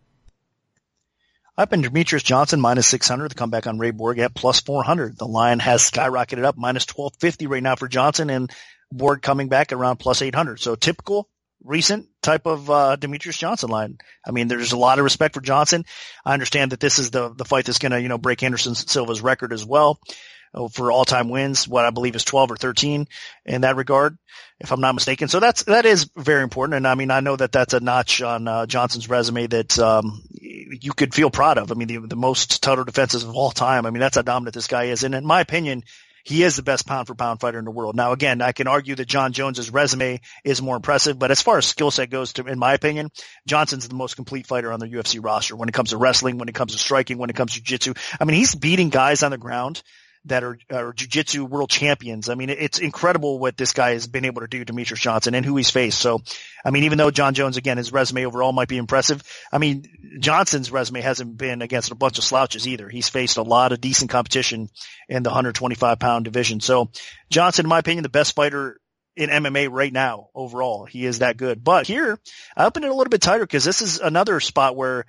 Up in Demetrius Johnson, minus six hundred. The comeback on Ray Borg at plus four hundred. The line has skyrocketed up, minus twelve fifty right now for Johnson, and Borg coming back around plus eight hundred. So typical, recent type of uh Demetrius Johnson line. I mean, there's a lot of respect for Johnson. I understand that this is the the fight that's going to, you know, break Anderson Silva's record as well for all-time wins, what I believe is twelve or thirteen in that regard, if I'm not mistaken. So that's, that is very important. And I mean, I know that that's a notch on uh, Johnson's resume that, um, you could feel proud of. I mean, the, the most title defenses of all time. I mean, that's how dominant this guy is. And in my opinion, he is the best pound for pound fighter in the world. Now, again, I can argue that John Jones's resume is more impressive, but as far as skill set goes, to, in my opinion, Johnson's the most complete fighter on the U F C roster when it comes to wrestling, when it comes to striking, when it comes to jiu-jitsu. I mean, he's beating guys on the ground that are, are jiu-jitsu world champions. I mean, it's incredible what this guy has been able to do, Demetrius Johnson, and who he's faced. So, I mean, even though John Jones, again, his resume overall might be impressive, I mean, Johnson's resume hasn't been against a bunch of slouches either. He's faced a lot of decent competition in the one twenty-five pound division. So Johnson, in my opinion, the best fighter in M M A right now overall. He is that good. But here, I opened it a little bit tighter because this is another spot where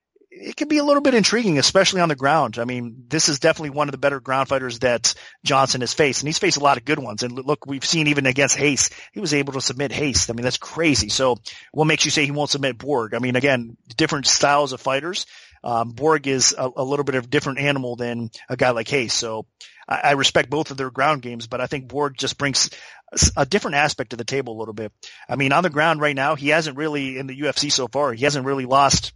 it can be a little bit intriguing, especially on the ground. I mean, this is definitely one of the better ground fighters that Johnson has faced, and he's faced a lot of good ones. And look, we've seen even against Hayes, he was able to submit Hayes. I mean, that's crazy. So what makes you say he won't submit Borg? I mean, again, different styles of fighters. Um, Borg is a, a little bit of a different animal than a guy like Hayes. So I, I respect both of their ground games, but I think Borg just brings a different aspect to the table a little bit. I mean, on the ground right now, he hasn't really, in the U F C so far, he hasn't really lost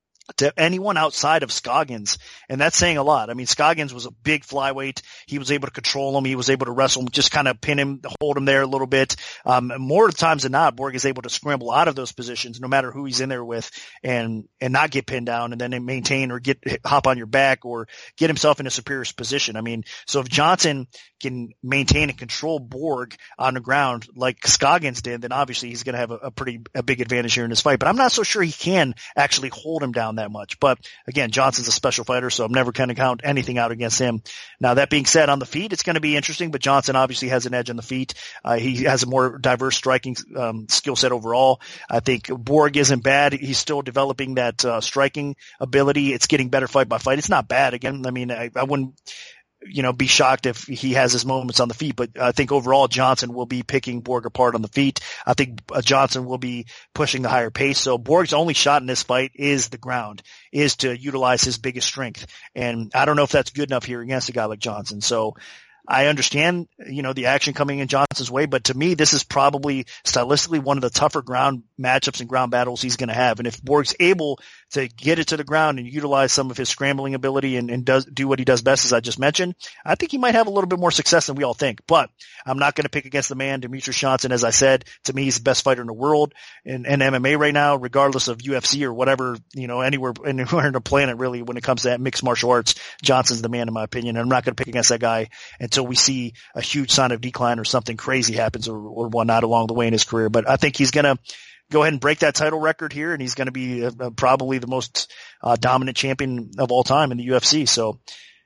to anyone outside of Scoggins. And that's saying a lot. I mean, Scoggins was a big flyweight. He was able to control him. He was able to wrestle him, just kind of pin him, hold him there a little bit. Um, more times than not, Borg is able to scramble out of those positions, no matter who he's in there with, and, and not get pinned down and then maintain or get, hop on your back or get himself in a superior position. I mean, so if Johnson can maintain and control Borg on the ground like Scoggins did, then obviously he's going to have a, a pretty, a big advantage here in this fight. But I'm not so sure he can actually hold him down that much. But again, Johnson's a special fighter, so I'm never going to count anything out against him. Now, that being said, on the feet, it's going to be interesting, but Johnson obviously has an edge on the feet. Uh, he has a more diverse striking um, skill set overall. I think Borg isn't bad. He's still developing that uh, striking ability. It's getting better fight by fight. It's not bad. Again, I mean, I, I wouldn't you know, be shocked if he has his moments on the feet, but I think overall Johnson will be picking Borg apart on the feet. I think uh, Johnson will be pushing the higher pace. So Borg's only shot in this fight is the ground, is to utilize his biggest strength. And I don't know if that's good enough here against a guy like Johnson. So I understand, you know, the action coming in Johnson's way, but to me, this is probably stylistically one of the tougher ground matchups and ground battles he's going to have. And if Borg's able to get it to the ground and utilize some of his scrambling ability and, and does do what he does best, as I just mentioned, I think he might have a little bit more success than we all think. But I'm not going to pick against the man, Demetrius Johnson. As I said, to me, he's the best fighter in the world in, in M M A right now, regardless of U F C or whatever, you know, anywhere, anywhere on the planet, really, when it comes to that mixed martial arts. Johnson's the man, in my opinion. And I'm not going to pick against that guy until we see a huge sign of decline or something crazy happens or, or whatnot along the way in his career. But I think he's going to go ahead and break that title record here, and he's going to be uh, probably the most uh, dominant champion of all time in the U F C. So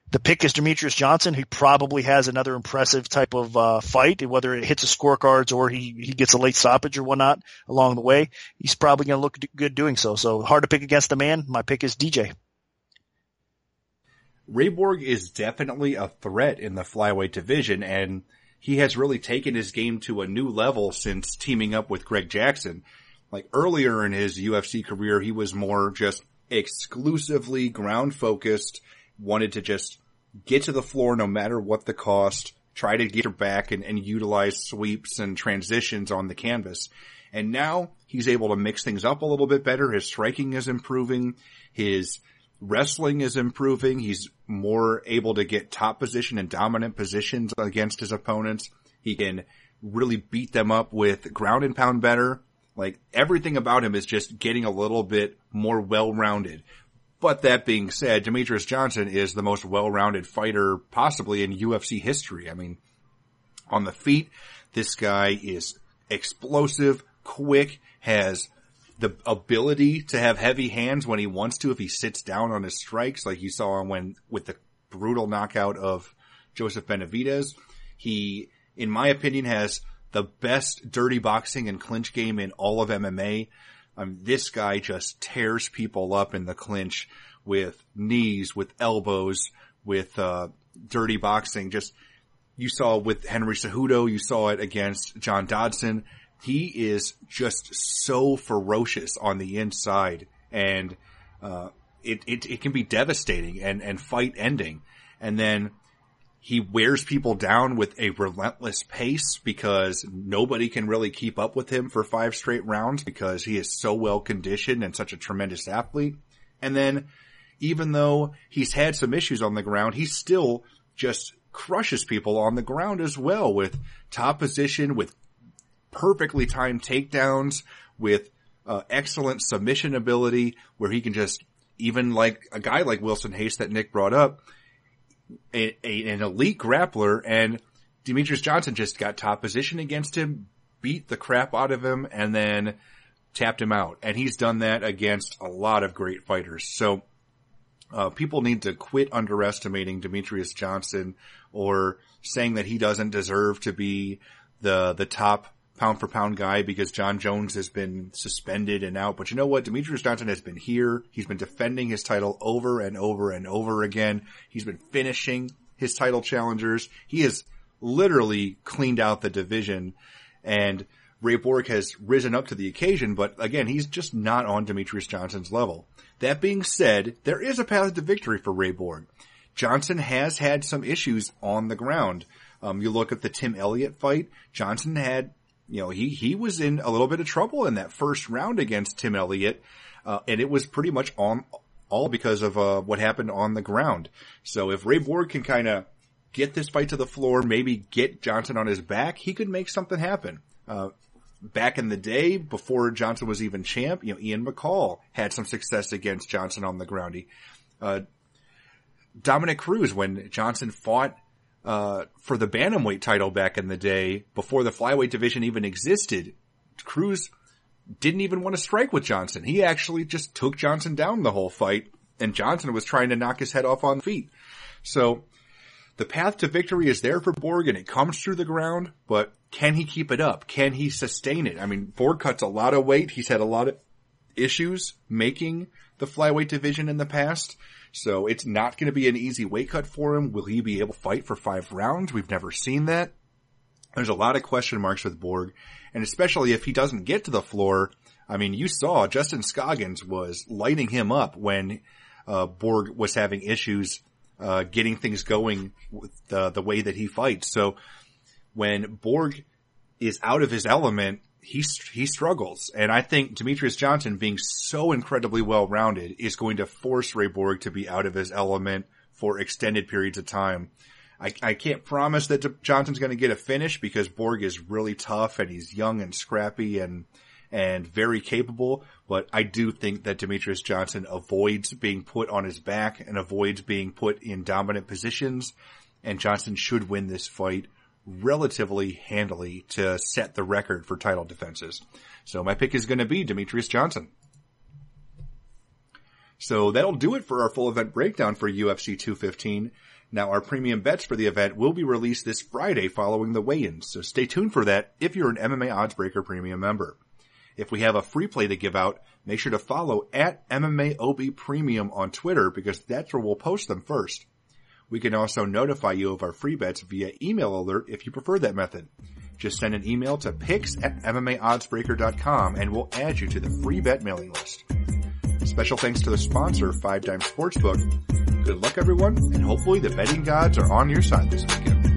The pick is Demetrious Johnson. He probably has another impressive type of uh, fight, whether it hits the scorecards or he, he gets a late stoppage or whatnot along the way. He's probably going to look good doing so. So hard to pick against the man. My pick is D J. Ray Borg is definitely a threat in the flyweight division, and he has really taken his game to a new level since teaming up with Greg Jackson. Like earlier in his U F C career, he was more just exclusively ground focused, wanted to just get to the floor no matter what the cost, try to get your back and, and utilize sweeps and transitions on the canvas. And now he's able to mix things up a little bit better. His striking is improving. His wrestling is improving. He's more able to get top position and dominant positions against his opponents. He can really beat them up with ground and pound better. Like everything about him is just getting a little bit more well-rounded. But that being said, Demetrious Johnson is the most well-rounded fighter possibly in U F C history. I mean, on the feet, this guy is explosive, quick, has the ability to have heavy hands when he wants to if he sits down on his strikes, like you saw when with the brutal knockout of Joseph Benavidez. He, in my opinion, has the best dirty boxing and clinch game in all of M M A. Um, this guy just tears people up in the clinch with knees, with elbows, with uh dirty boxing. Just, you saw with Henry Cejudo, you saw it against John Dodson. He is just so ferocious on the inside, and uh it it, it can be devastating and, and fight ending. And then he wears people down with a relentless pace because nobody can really keep up with him for five straight rounds because he is so well conditioned and such a tremendous athlete. And then even though he's had some issues on the ground, he still just crushes people on the ground as well with top position, with perfectly timed takedowns, with uh, excellent submission ability where he can just, even like a guy like Wilson Hayes that Nick brought up, A, a, an elite grappler, and Demetrious Johnson just got top position against him, beat the crap out of him, and then tapped him out. And he's done that against a lot of great fighters. So uh people need to quit underestimating Demetrious Johnson or saying that he doesn't deserve to be the the top pound for pound guy because John Jones has been suspended and out. But you know what? Demetrious Johnson has been here. He's been defending his title over and over and over again. He's been finishing his title challengers. He has literally cleaned out the division, and Ray Borg has risen up to the occasion. But again, he's just not on Demetrious Johnson's level. That being said, there is a path to victory for Ray Borg. Johnson has had some issues on the ground. Um, you look at the Tim Elliott fight. Johnson had You know, he, he was in a little bit of trouble in that first round against Tim Elliott, uh, and it was pretty much on, all because of, uh, what happened on the ground. So if Ray Borg can kind of get this fight to the floor, maybe get Johnson on his back, he could make something happen. Uh, back in the day, before Johnson was even champ, you know, Ian McCall had some success against Johnson on the ground. He, uh, Dominic Cruz, when Johnson fought Uh, for the bantamweight title back in the day, before the flyweight division even existed, Cruz didn't even want to strike with Johnson. He actually just took Johnson down the whole fight, and Johnson was trying to knock his head off on the feet. So the path to victory is there for Borg, and it comes through the ground, but can he keep it up? Can he sustain it? I mean, Borg cuts a lot of weight. He's had a lot of issues making the flyweight division in the past. So it's not going to be an easy weight cut for him. Will he be able to fight for five rounds? We've never seen that. There's a lot of question marks with Borg, and especially if he doesn't get to the floor. I mean, you saw Justin Scoggins was lighting him up when uh Borg was having issues uh getting things going with the, the way that he fights. So when Borg is out of his element, he he struggles. And I think Demetrious Johnson, being so incredibly well-rounded, is going to force Ray Borg to be out of his element for extended periods of time. I, I can't promise that Johnson's going to get a finish because Borg is really tough and he's young and scrappy and and very capable, but I do think that Demetrious Johnson avoids being put on his back and avoids being put in dominant positions, and Johnson should win this fight relatively handily to set the record for title defenses. So my pick is going to be Demetrious Johnson. So that'll do it for our full event breakdown for U F C two fifteen. Now, our premium bets for the event will be released this Friday following the weigh-ins, so stay tuned for that if you're an M M A Oddsbreaker Premium member. If we have a free play to give out, make sure to follow at M M A O B Premium on Twitter because that's where we'll post them first. We can also notify you of our free bets via email alert if you prefer that method. Just send an email to picks at M M A oddsbreaker dot com and we'll add you to the free bet mailing list. Special thanks to the sponsor, Five Dime Sportsbook. Good luck, everyone, and hopefully the betting gods are on your side this weekend.